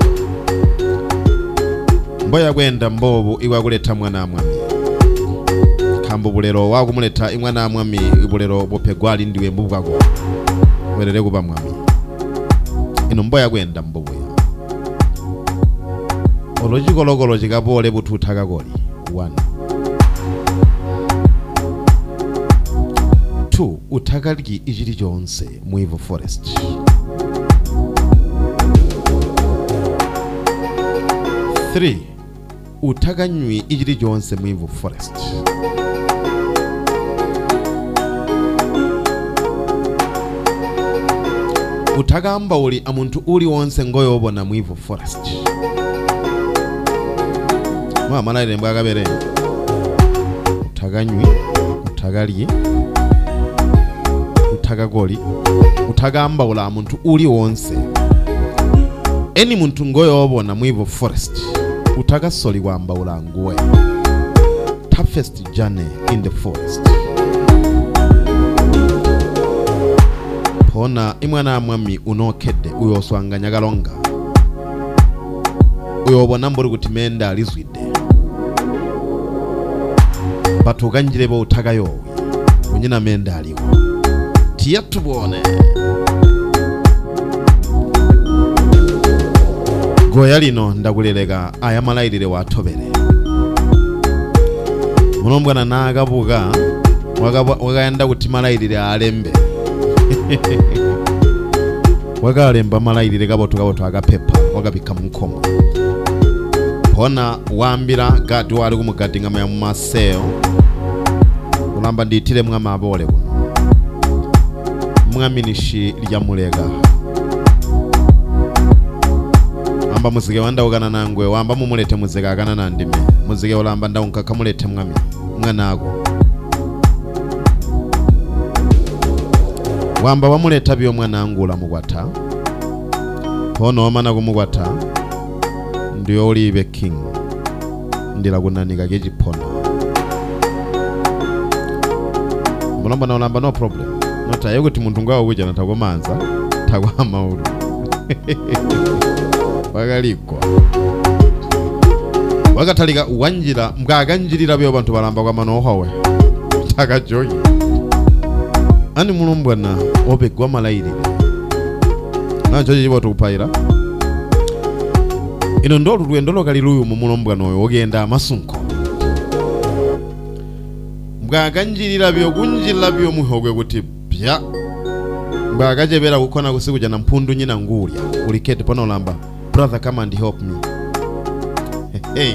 mboya kwenda mbobu iwa kuleta mwana mwami kambo bulero wakumuleta imwana mwami bulero bopegwali ndiwe mbubwako werere kuba mwami ino mboya kwenda mbobuya olojikolo chikapole bututaka koli 1 2 utakaliki ichili chonse mwivo forest 3 utakanywi ichili chonse mwivo forest 4 utakamba uli amuntu uli wonse ngoyobona mwivo forest mwamalaire mbwakabere utakanywi utakalye utakagoli utakamba ula amuntu uli wonse eni muntu ngoyobona mwivo forest utakasoli wamba ula nguwe toughest journey in the forest pona imwana mwami unokede uyo swanganya galonga uyo bona mbori kuti menda alizwide batukanjire bo utakayo unyina menda aliwo tiya tubone goya lino ndakuleleka aya malairire watobere munombwana nagabuga wakaenda kuti malairire alembe wakalemba malairire kabotu akapepa wakabika mukoma pona wambira gati wali kumugati ngama ya mumaseo ulamba nditire mwama abole kuno mwaminishi lyamulega amba muzike wanda ukana nangwe wamba mumulete muzike akana nandime muzike ulamba ndaunka kamulete mwami mwana ako wamba wamuleta byo mwana angula mukwata pono wamana kumukwata ndiyo ulibe king ndila kunanika kechipona mulamba na ulamba no problem nota yekuti muntu ngawo kuja natakomanza takwa maulu wakalikwa wakatalika wanjira mkakanjirira byo bantu balamba kwa manohawe takajoyi ani mulombwana opegwa malairire nacho chibo tukupaira ino ndo lulwendo lokaliluyu mu mulombwana oyo ogenda amasunko mbwakanjirira byo kunjirira byo muhogwe kuti bya mbwakachebera kukona kusikuja na mpundu nyina ngulya ulikete pano lamba brother come and help me hey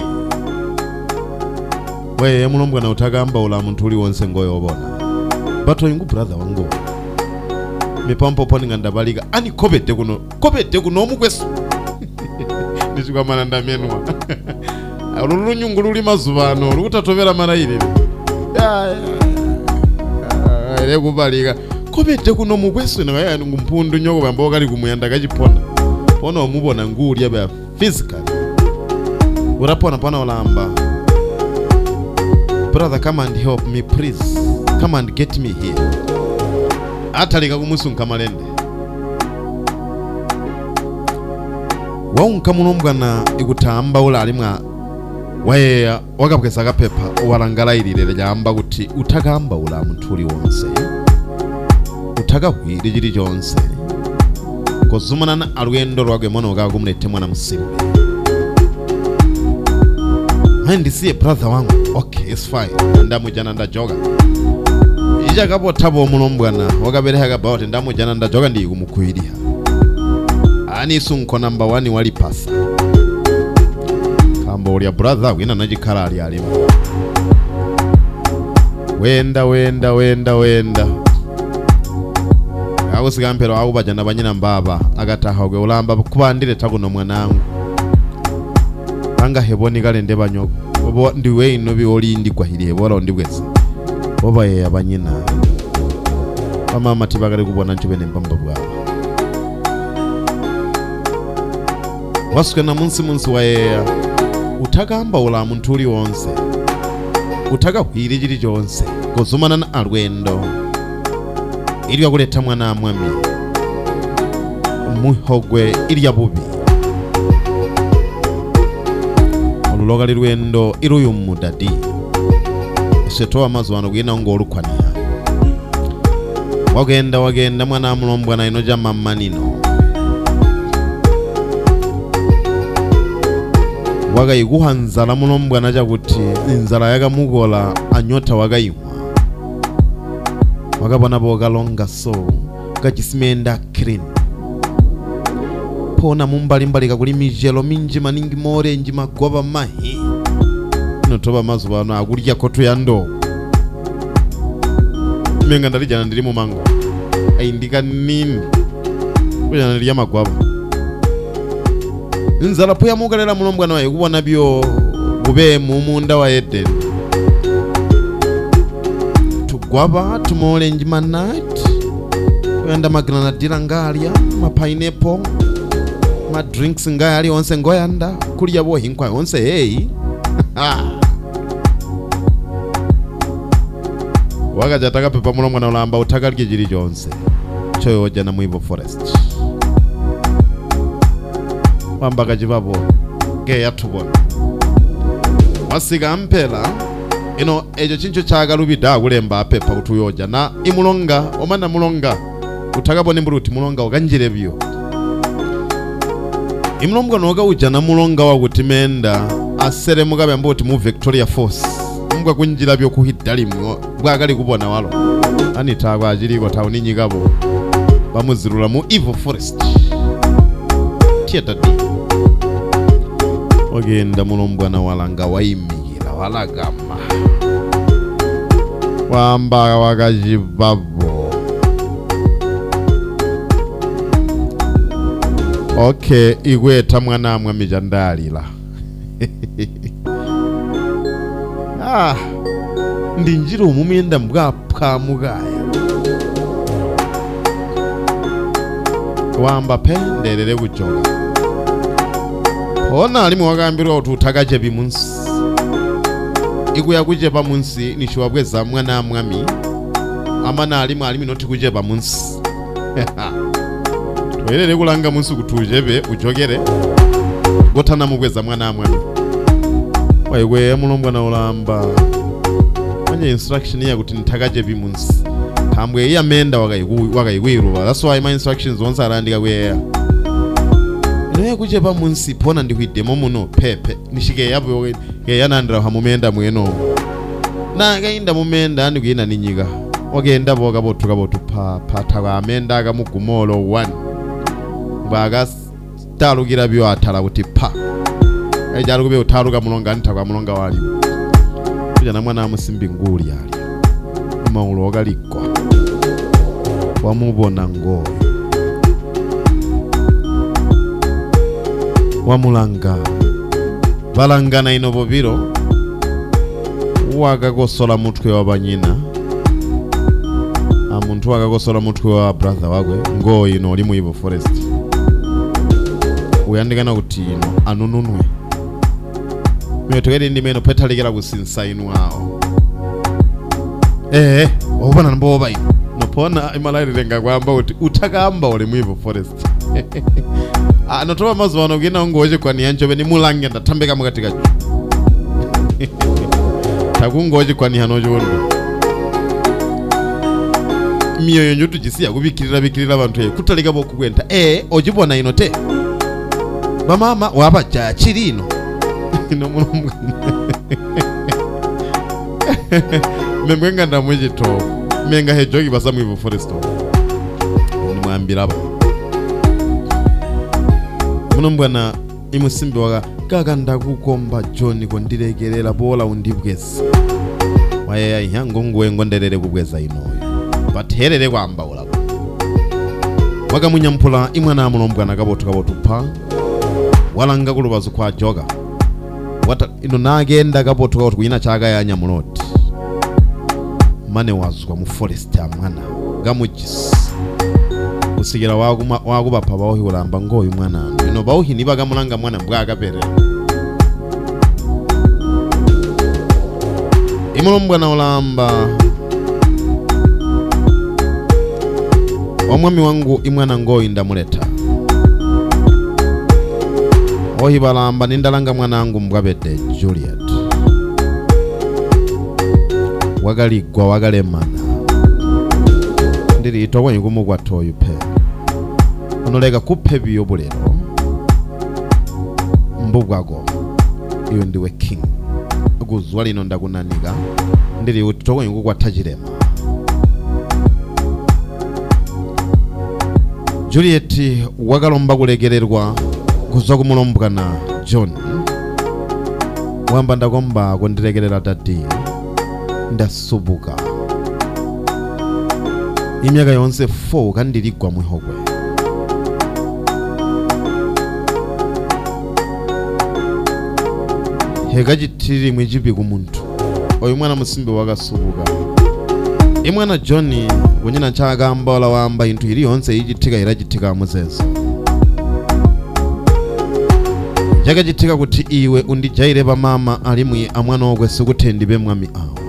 we mulombwana utakamba ula muntu uli wonse ngoyo obona bato ingu brother wangu mipampo poni ngandabalika ani kobete kuno omukweso ndishikwa mana ndamenwa lulunyungu luli mazubano lukutatobera malairire ere kubalika kobete kuno mukweso ngaya ngumpundu nyoko bambo kali kumuyanda kachipona pona omubona ngulya ba physical urapona pana olamba brother come and help me please come and get me here atalika kumusunka malende waunka mulombwana ikutamba ula alimwa waye wakapwesa kapepa walangalayirire lyamba kuti utakamba ula munthu uliwonse utakahwire chili chonse kozumanana alwendo lwake mwana ukakumulete mwana musimbe ndisiye brother wangu. Okay, it's fine. Ndamujana ndajoga ija kapothapo omulombwana wakapereka kabauti ndamujana ndajoga ndi kumukhwiriha ani sunko number 1 walipasa kamba ulya brother wina nachikhala ali alimo wenda akusikampero akupajana panyina mbaba akataha kwe ulamba kupandire takuno mwanangu anga heboni kale nde banyoko obo ndiwe inobi oli ndikwahiriye bora ndibwese oba ye abanyina mama tibagale kubona ncubene mbamba bwabo wasukana munsi waye utakamba ula muntu uli wonse utakahwire chili chonse kozumana na alwendo ili yakuleta mwana mwami muhogwe ili yabubi oluloga lirwendo iruyu mudadi setowa mazwano kuyina ngo olukwaniha wagenda mwana mulombwana ino jama manino wakayikuha nzala mulombwana chakuti nzala yakamukola anyota wakayimwa wakabona bokalonga so kachisimenda clean pona mumbalimbali kakuli mijelo minji maningi morenji magoba mahi notoba mazuba no akulya koto ya ndo menga ndalijana ndili mu mango ayindika nini kujana ndili ya magwaba nzala poya mukalera mulombwana waye kubona byo bube mu munda wa Eden tugwaba tumorenji manat kuyanda magranadira ngalya mapineapple ma drinks ngali onse ngoyanda kulya bo hinkwa onse hey wakajataka pepa mulomwana ulamba utakalike chili chonse choyoja na muivo forest wamba kachipapo geya tubona wasika mpela ino ejo chincho chakalupida kulemba pepa kuti uyoja na imulonga omana mulonga utakapone mburuti mulonga ukanjire byo imulonga noka uja na mulonga wakuti menda asere mukabe mboti mu Victoria Force mbwa kunjira byo kuhidalimwo bwakali kubona walo anitagwa ajiliko tauni nyikabo bamuzirula mu Evil Forest theater D ogenda mulombwana walanga waimira walagama wamba wakajibabo. Okay, igweta mwana mwami jandalila ndinjira umumenda mbwapwa mugaya wamba pendelele kujoga ona alimu wakambirwa kuti utakaje bimunsi ikuya kujepa munsi nishiwabweza mwana mwami amana alimu noti kujepa munsi twelele kulanga munsi kutujebe ujogere gotana mugweza mwana mwami waigwe mulombwana ulamba manye instruction ya kuti ntakaje bimunsi kambwe iya menda wakayigwiruba. That's why my instructions once arandika kweya inoye kujepa munsi pona ndikuidemo muno pepe nishike yapo yanandira hamumenda mweno na kainda mumenda ndikuina ninyika ogenda boga botuka botupa pataka amenda akamugumolo 1 baga talukira byo atala kuti pa ejalo kube utaluka mulonga ntakwa mulonga wali kuja na mwana amusimbi nguli ali maulo galikwa wamubona ngo wamulanga balangana ino bobiro wakagosola mutwe wabanyina amuntu wakagosola mutwe wa brother wakwe ngo ino oli mu Evil Forest uyandikana kuti ino anununwe metogere ndi meno petalikira kusinsa inu awo obona mboba ino nopona imalaire ngakwamba kuti utakamba oli mu Evil Forest anotoba mazwano kina ngoje kwani yanjobe ni mulange ndatambeka mukatika takungoje kwani hano jondo miyo yonyo tujisiya kubikirira abantu ye kutalika bokugwenta ojibona ino te bamama waba chachirino ino mulungu memwenga ndamweje to menga hejogi basamu ivo foresto nimwambira aba munombwana imusimbi waga kaganda kukomba John kondiregerera bola undibweza waye ihango ngwe ngonderere kubweza inoyo baterere kwamba olabo waga munyampula imwana amunombwana kabotupa walanga kulubazo kwa joga wata ino nagenda kabotuka kuina chaga ya nyamuloti mane wazwa mu forest ya mwana gamujis usigira waguba pabaho uramba ngo uyu mwana ino bawuhi nibaga mulanga mwana mbwaga bere imolombwa na ulamba omwami wangu imwana ngo indamuleta ohi balamba nindalanga mwana wangu mbwabede Juliet wagaligwa wagalemana ndiri itowa yugumu gwatoyu pe onolega kupe biyobulero mbugwago iyo ndiwe king guzwali no ndakunaniga ndiri itowa yugu gwatajirema Juliet wagalomba kulegererwa kuza kumulombana John wamba ndagomba kundiregerera dadi ndasubuka imyaka yonse 4 kandi ligwa muhogwe hegajitiri mwijibi kumuntu oyu mwana musimbe wagasubuka imwana John bunyina chagamba ola wamba intu iri yonse yijitika irajitika muzeza jagajitika kuti iwe undijaire ba mama alimwe amwana ogwe sugutendibe mwami awo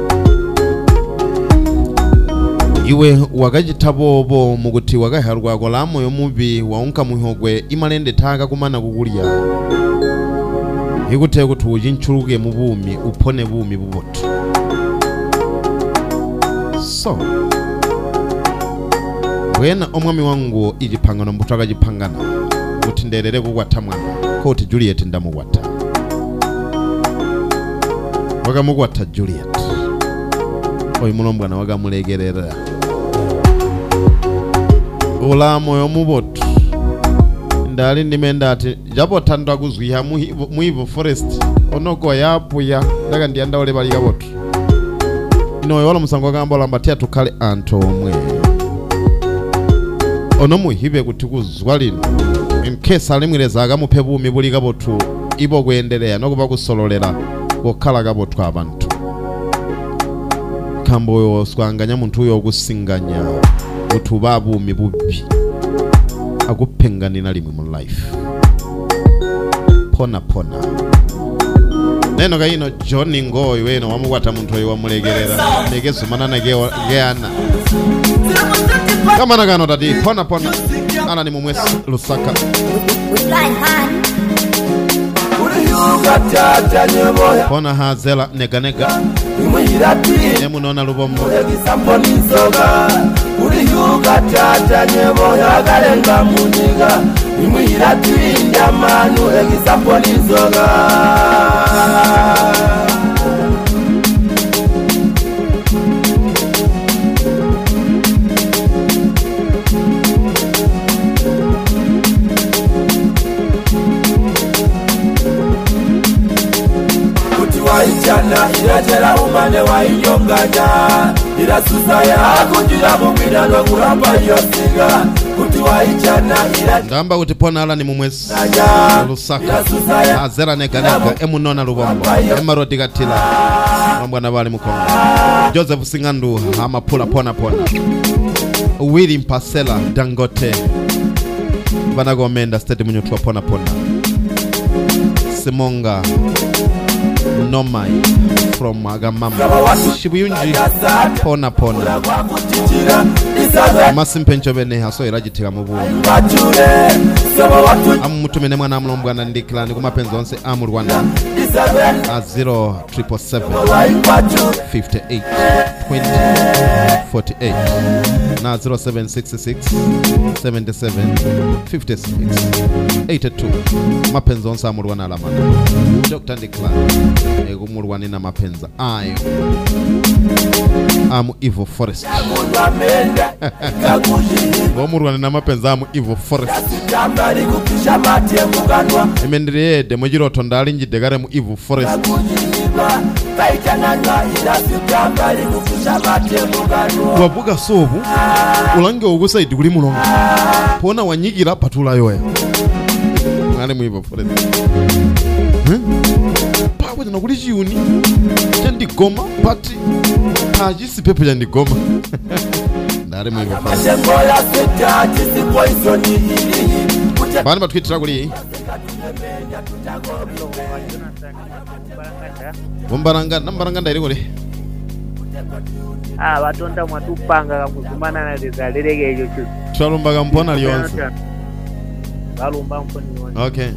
iwe wagajitabobo muguti wagaharwa golamo yo mubi waunka muhogwe imalende taga kumana kugulia igute kutuji nchuruge mu bumi upone bumi buboto so wena omwami wangu ijipangana mbutaga jipangana guti nderere kugwata mwana koti Juliet ndamugwata wagamugwata Juliet oyi mulombwana wagamulegerera ulamo yo muboto ndali ndimenda ati jabo tandwa kuzwiha muivo forest onoko yapuya daga ndianda ole bali gaboto ino yola musango gamba lambatia tukale antomwe ono muhibe kuti kuzwalino in case alimwireza agamupe bumi buli gaboto ibo gwendelea no kuba kusololera bokala gaboto abantu kambo yo swanganya muntu yo gusinganya utuba bumi bubi agupenganina limwe mu life pona neno gaino John ngoyi weno wamugwata muntu oyo wamulegerera negesumana nageana kama nagano dadi pona ana ni mumwesi Lusaka pona hazela nega nemu nona lubombo uriyuga tata nyebo yagarenga muniga imwira twinda manu egisambo nizoga waichana irajera umane waiyonganya irasuzaya akujira mubina no kuramba yosiga kuti waichana irajera ndamba kuti pona ala ni mumwesi Lusaka azera nega emunona lubombo emarodi gatila mwana bali mukongo Joseph Singandu amapula pona Willy Mpasela Dangote banagomenda state munyotwa pona Simonga Nomai from Agamama Shibuyunji pona Masimpencho bene haso irajitika mu buntu amutumene mwana amulombwana ndikilani kumapenzi onse amu Rwanda 077 58 20 48 na 0766 77 56 82 mapenzi onsa amurwa na alamana Dr. Ndikla egumurwa ni na mapenza ayo amu Evil Forest gomurwa ni na mapenza amu Evil Forest imendiriye mujiro tondali njidegare mu Evil Forest wabuga sobu ulange ogusaidi kuli mulongo pona wanyigira patula yoya ngale mu Evil Forest pawe na kuli chiuni chandi goma pati ajisi pepe chandi goma ndare mu Evil Forest bani batwitira kuli Mbaranga ndari kuli batonda mwatupanga kakuzumana na lezalelege ejo chu twalumbaga mpona lyonse balumba mponi yonse okay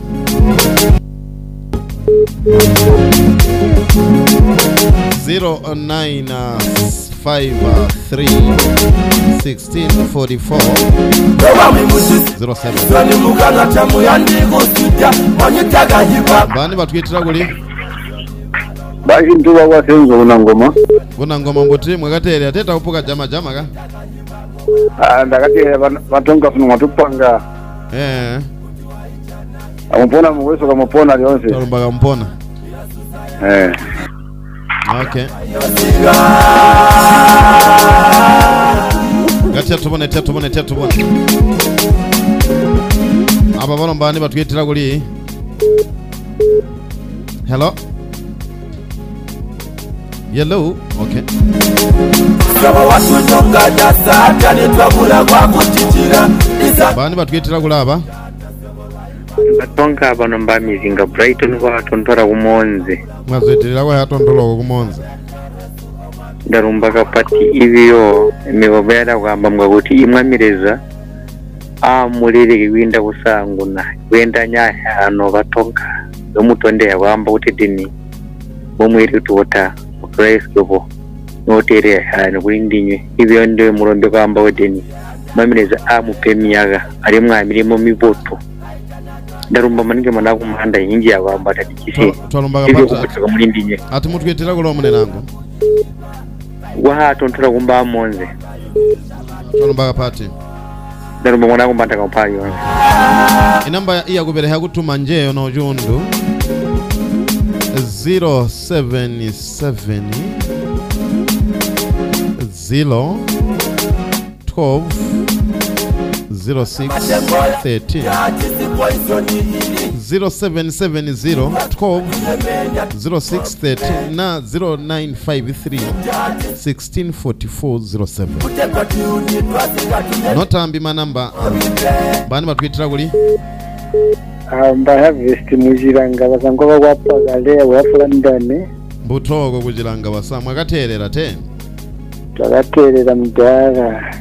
0954360407 bani batwitira kuli baki ntuba kwa senzo kuna ngoma mboti mwakatere ateta kupuka jama ka ndakatere batonga funu mwatupanga amupona mweso kamupona lyonse twalumbaga mpona okay gacha tubone aba balomba ni batwitira kuli hello yellow okay bani batwitira kulaba batonga abano mbamizinga Brighton kwa tontora kumonze mwazetirira kwa tontora kumonze ndarumbaga pati ibyo emibobera kwamba mwabuti imwamireza amulire winda busanguna wenda nyahano batonga nomutonde yabamba utedini bomwiri tuota Christobo notere hano kulindinye ibyo nde muronde kwamba wedeni mwamireza amupemiyaga ari mwamirimo miboto ndarumba manike manaku manda yingi yabamba tatikise twalumbaga pati mulindinye ati mutwetera kulo munenango wa tontora kumba monze twalumbaga pati ndarumba manaku manda kampali yonse inamba iya kubereha kutuma njeyo no jundu 077 0 12 06 13 0770 12 06 13 na 0953 1644 07 notambi manamba bani batwitira kuli mba harvest mujiranga basangoba kwapagale wafulandane mbutogo kujiranga basa mwakaterera te twagaterera mudara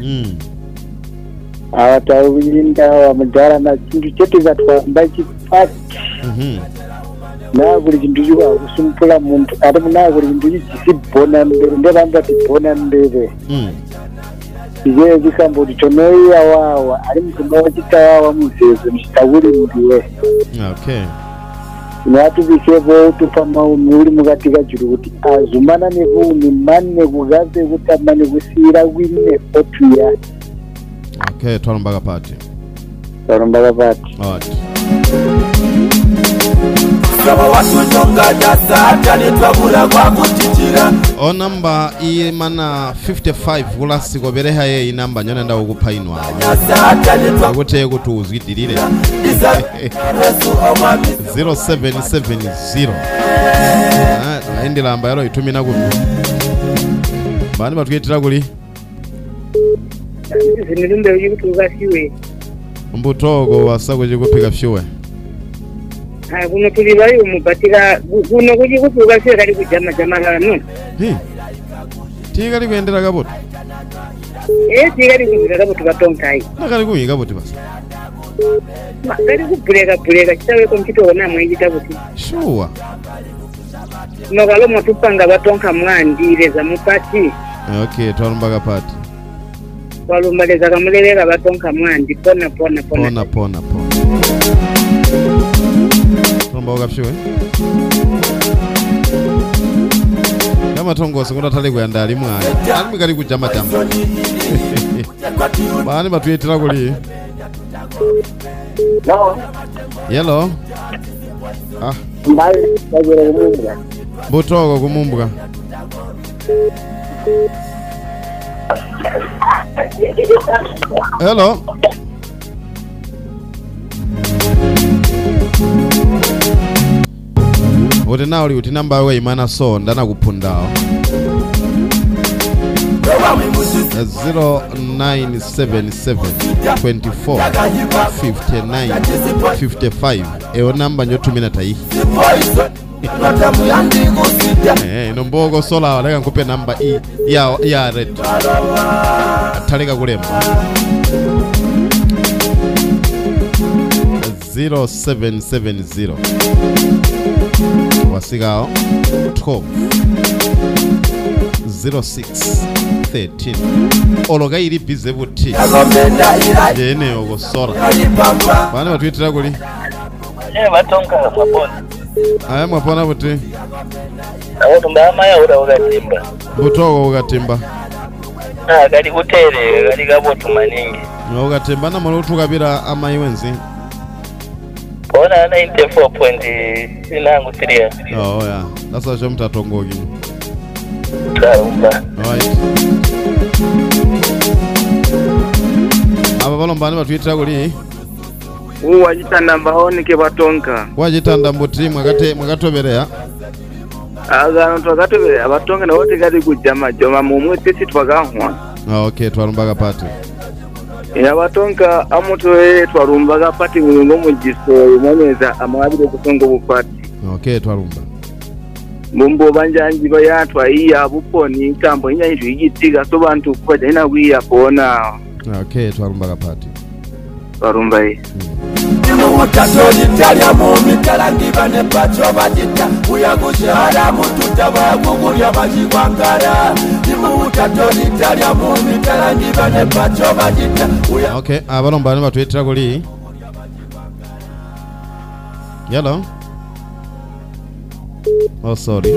awatawulinda wa mudara na kintu chetu zatwamba chipati na buli kintu chiwa kusumpula muntu ari muna buli kintu chisibona mbere ndebamba tibona mbere iye bisambo dichonoyi awawa ari mkuno chitawawa muzezo mchitawuri ndiwe okay natu bikebo utupama umuri mukatika juru kuti azumana nevuni mane kugaze kutamane kusira wine otuya okay twalumbaga pati alright o namba iye mana 55 kulasi kobereha ye inamba nyona nda ukupainwa akuthe kuti uzidilile 0770 indi lamba yalo itumina kuti bani batwitira kuli zinilumbe uyikutuka siwe mbutogo wasako chikupika fyuwe kuno tuli bayo mubatira kuno kuji kutuka siwe kali kujama no tigari kuendera kaboto tigari kuendera kaboto katonkai nakali kuyi kaboto basi kali kubuleka chitawe kompito ona mwiji kaboto sure nokalo motupanga batonka mwandireza mupati Okay, twarumbaga pati. walumbaleza kamulelera batonka mwandi pona. Turumba ukapshiwe. Kama tongoso kuna tali kuyanda ali mwana. Ali mikali kujama jama. Bani batuyetera kuli. No. Yellow. Ah. Mbali bagere kumumbuka. Butoko kumumbuka. Hello. Wote na uli uti namba we imana so ndana kupundao 0977 24 59 55 eo namba nyotumina tai ino mbogo sola waleka nkupe namba ya red ataleka kulemba 0770 wasigao 12 06 13 ologa ili bize buti jene ogosola bana batwitira kuli batonka mapona aya mwapona buti awo tumbama ya ura ugatimba butoko ugatimba gali kutere gali gabotu maningi ugatimba na molo tukabira amaiwenzi pona 94.3 nangu 3 oh yeah that's a jump tatongogi Karumba. Alright. Aba balombani batwitira kuli wajitanda mbahonike batonka wajitanda mbuti mwakatoberea agano twakatoberea batonka nabo tegati kujama joma mumwe tesi twagahwa okay twarumbaga pati ina batonka amutwe twarumbaga pati ngo mugiso imanyeza amwabire kusonga bupati okay twarumba mumbo banjanji bayatwa iya buponi kambo inyanju igitiga so bantu kwaje ina wiya pona okay twarumbaga pati barumba yi Mutatoli talya mumi talangiba ne pacho bajita uyagushara mututa bagugulya bajikwangara mutatoli talya mumi talangiba ne pacho bajita okay abalombani batwitira kuli yellow oh sorry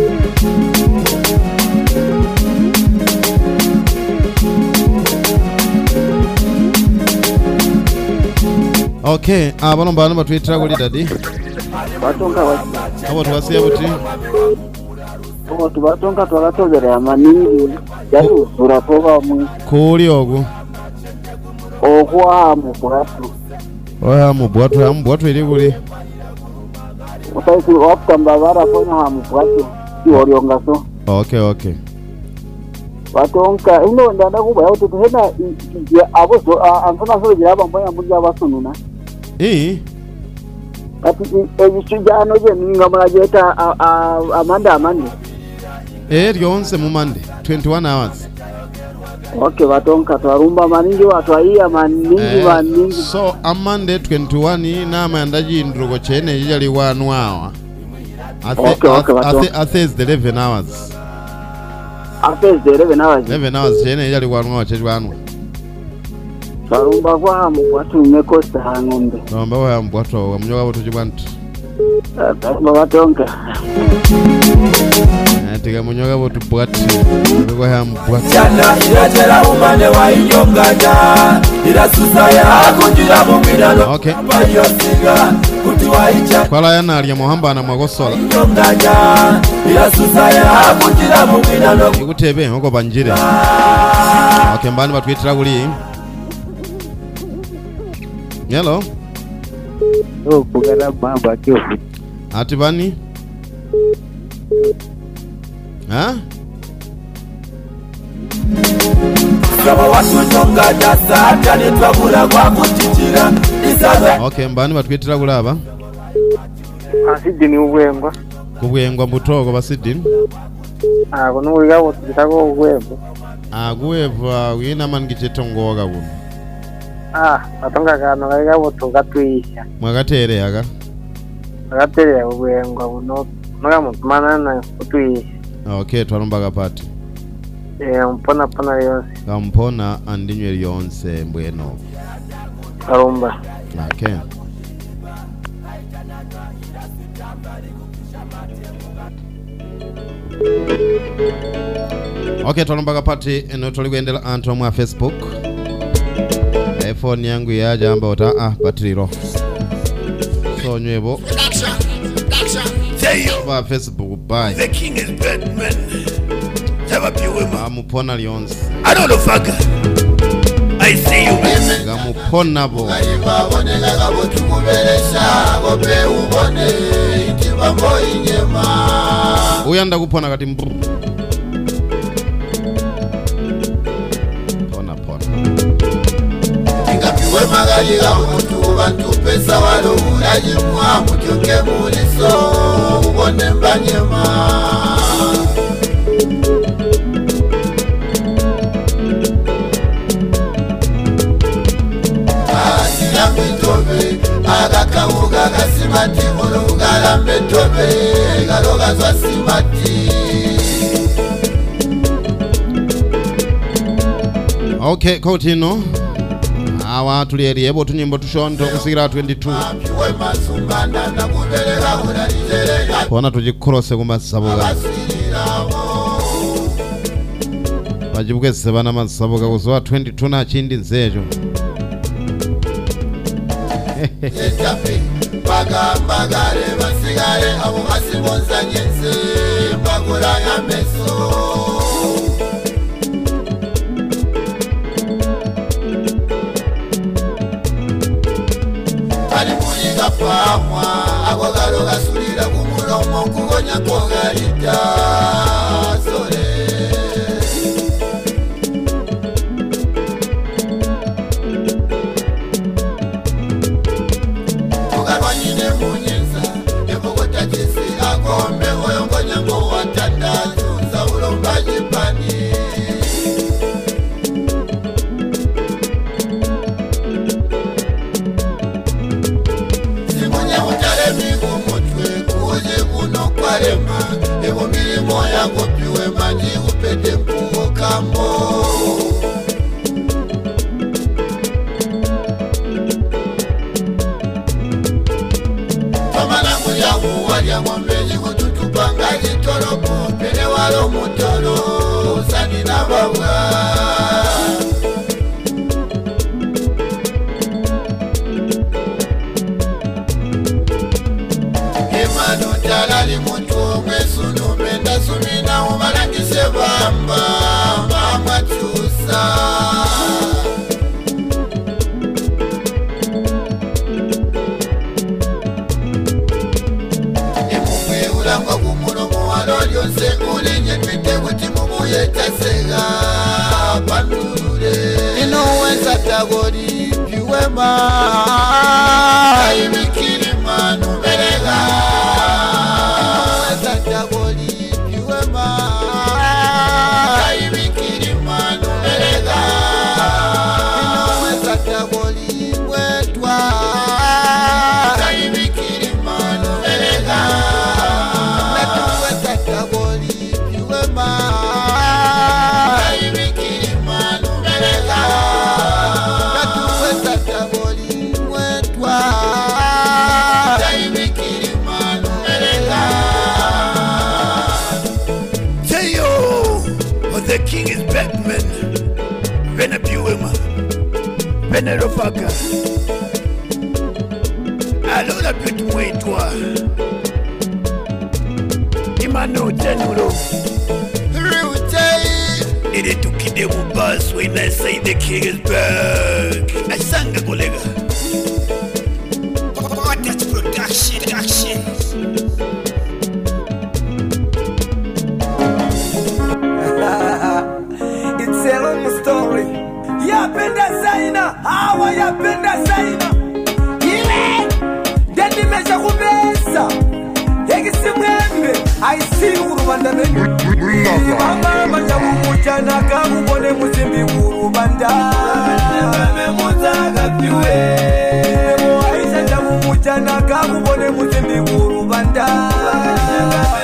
okay abalombani batwitira kuli dadi Batonka abo twasiya buti batonka twakatoberera maningi yali usura toba mu kuli ogu okwa mu bwatu oya mubwatu ili kuli utaisi waptamba baraponya ha mu bwatu yoryonga so okay batonka ino ndana kuba yote tuhena abo so amfuna so jiraba mbonya mbuja basununa ati ebisujano je ninga murajeta amande lyonse mu Monday 21 hours okay batonka twarumba maningi watu aiya maningi so on Monday 21 nama yandaji ndrugo chene yali wanu awa I think the 11 hours after the 11 hours chene yali wanu awa chejwanu twarumba kwa mu watu mekosta hangombe nomba wa mbwato wa mnyoga botu chibwantu batonka tiga munyoga botu bwatu kwa ya mbwatu Jana irajera umane wa inyonganya irasusa ya kunjira mu mirano okay bayosiga kuti waicha kwala yana alya muhamba na mwagosola inyonganya irasusa ya kunjira mu mirano ikutebe oko banjire okay mbani batwitira kuli hello kugana mambo akiofu ati bani ha Kama watu nyonganya sata ni twabula kwa kutitira isaga okay mbani batwitira kulaba asidi ni ubwengwa kubwengwa mbutoko basidini kuno wiga kitako ubwengwa gueva wina mangichetongoga buno batonka kano kaiga boto gatwisha mwagatere aga agaterera ubwengwa buno Manana kutui. Okay, twarumba kapati. Mpona yonse. Kampona andinyo yonse mbweno. Arumba. Okay. Okay, twarumba kapati eno tulikwendela anthu mwa Facebook. iPhone yangu yaja amba ota batiriro. So nywebo. Ba Facebook bye. The king is Batman. Amupona lyonse. I don't know fuck. I see you. Gamupona bo. Uyanda kupona kati mbru. Pona. Ingapiwe magali ga muntu bantu pesa walo ulaji mwa mutyoke muliso ubone mbanyema. Agakabuga gasimati mulugala metobe galoga zwa simati. Okay, kotino awa tulieri ebo tunyimbo tushondo kusigira 22 kona tujikrose kumasabuga bajibuke sebana masabuga kuzwa 22 na chindi nzejo. Bagambagare basigare abo basibonza nyenze bagura ya meso. Ali muliga pamwa agogalo gasulira kumulomo kugonya kogalita sore. Evo milimo yangu piwe maji upete mpungo kambo. Pamana kujamu walia ngombeji kututupanga jitoropo pele walo mutoro usani na bawa. Emanu talali mutu omwesuno menda sumina umalangise bamba mama chusa. Emumwe ulangwa kumulomo waloli onse ulinye twite kuti mumuye tasega pandurure. Ino wenza tagori piwema ayimikiri manu berega. The king is Batman. Venabuema. Venerofaka. Allora più tu e toi. Imano Tenuro. Rute. It is to keep them buzz when I say the king is back. I sang a collega. That's production. It's a long story. Yapenda zaina, hawa yapenda zaina. Ile Dendi mesha kubesa. Yegisi mwembe, I see urubanda menyu. Mama manjabu mujana kabubone muzimbi urubanda. Meme mutaga piwe. Mo aisha jabu mujana kabubone muzimbi urubanda.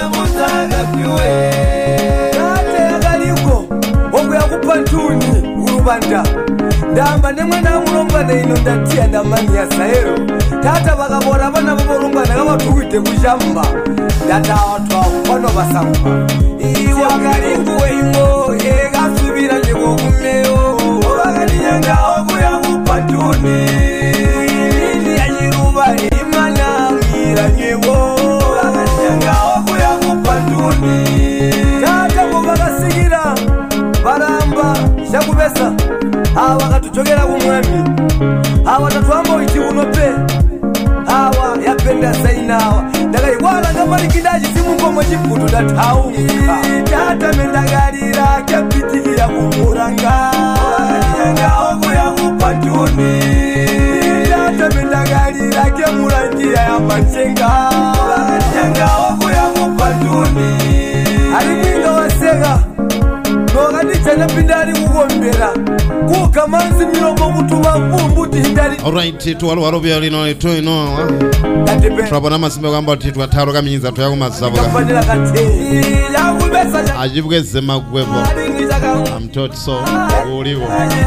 kupanda ndamba nemwana mulombana ino ndatiya ndamani ya saero tata vakavora vana vavorombana kavatukuite kushamba ndata watu avano vasamba iwakaringuwe imo ekasuvira njekokumeo vakatinyangao kuya kupatuni ini yachiruva imana mira nyevo vakatinyangao kuya kupatuni tata vovakasikira varamba shakuvesa ava vakatujokera kumwami ava tatuamba iti unope ava yapenda sainawa ndakaiwala ngamalikida chisimungomo chibudu ndatauka tata mendakarira kepitikira kumuranga vakatinyangao kupatuni tata mendakarira kemuranjira yamancenga vakatinyangao kupatuni ari mwinga waseka nokatichana pindari kukombera kukamanzi milomo kutuma mvumbuti hindari. Alright, tuwalu bya lino to ino trabona masimbe kwamba titwa taro kaminza to yakumasabo kafanira kate yakubesa ajibweze magwebo I'm taught so uliwo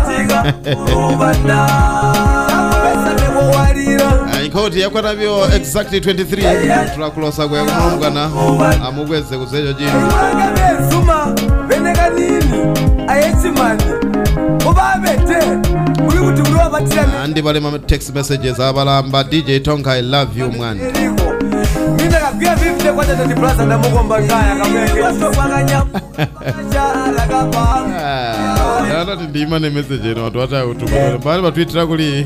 ikoti yakwata byo exactly 23 turakulosa kwa kumungana amugweze kuzejo jini suma veneka nini ayechimani ubabete uri kuti uri wabatirana andi bale ma text messages abalamba DJ Tonka I love you mwana mina kabia vivile kwa tata brother na mugomba ngaya kamweke wasofanganya jala kapanga yana ndima ne message no watu wata utuma bale batwitira kuli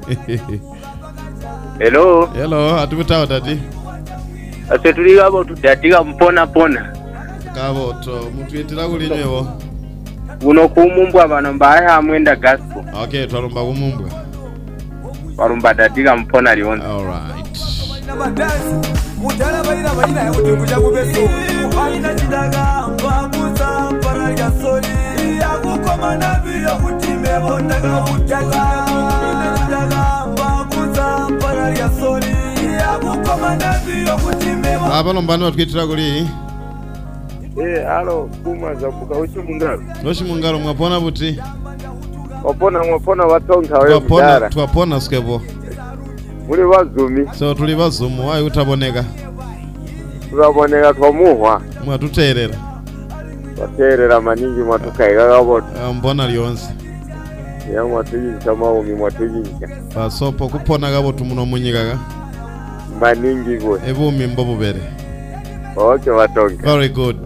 Hello, atubutawo tati. Ase tuliga abo tutatika mpona pona. Kabo to mutwitira kuli nyewo. Uno kumumbwa bano mbaye hamwenda gospel. Okay, twalumba kumumbwa. Walumba tatika mpona lionza. All right. Mutala baina baina ya kutunguja kubeso. Baina chidaga mbabuza paraga soli. Ya kukoma nabi ya kutime bondaga utaga. Baina chidaga mbabuza paraga soli. Ya kukoma nabi ya kutime. Abalombani batwitira kuli. Alo kuma zabuka ushimungaro. Ushimungaro mwapona buti. Mwapona watonka wewe mudara. Twapona skebo. Muri bazumi. So tuli bazumu wayi utaboneka. Turaboneka twamuhwa. Mwatuterera. Baterera maningi mwatukaika gaboto. Mbona lyonse. Ya mwatujinja maumi mwatujinja. Basopo kupona gaboto muno munyikaga. Maningi gwe. Ebumi mbobo bere. Okay watonka. Very good.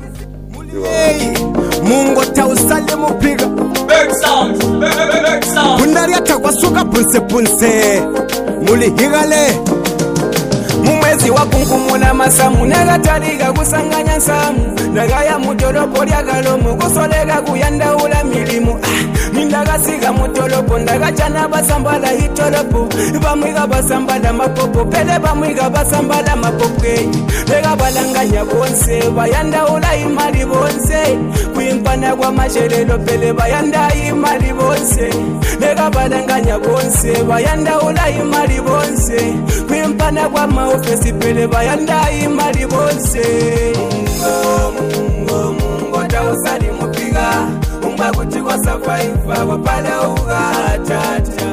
Mungo tausale mupiga. Big sound. Kundari atakwasuka punse muli higale mumwezi wa kunkumuna masamu negataliga kusanganya nsamu nagaya mutolopo lyagalomu kusoleka kuyandaula milimu nindagasiga mutolopo ndagachana basambala hitolopo bamwiga basambala mapopo pele bamwiga basambala mapopwe lega balanganya bonse bayandaula imali bonse kwimpana kwa mashelelo pele bayanda imali bonse lega balanganya bonse bayandaula imali bonse kwimpana kwa maofisi pele bayanda imali bonse mungo tausali mupiga umba kuti kwa survive kwa pale ugatata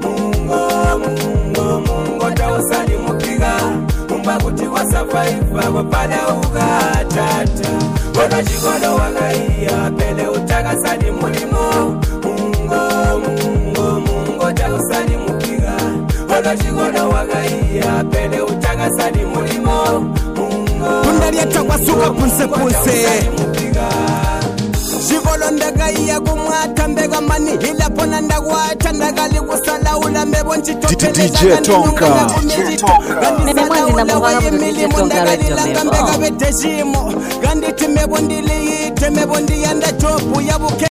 mungo tausali mupiga umba kuti kwa survive kwa pale ugatata wana chikono wangaiya pele utakasali mulimo mungo tausali mupiga wana chikono wangaiya pele utakasali mulimo kundari atakwasuka punse Shikolo ndagaiya kumwata mbega mani ila pona ndagwata ndagali kusala ula mebo nchitopele DJ Tonka gandi timebo ndili yite mebo ndiyanda chopu yabuke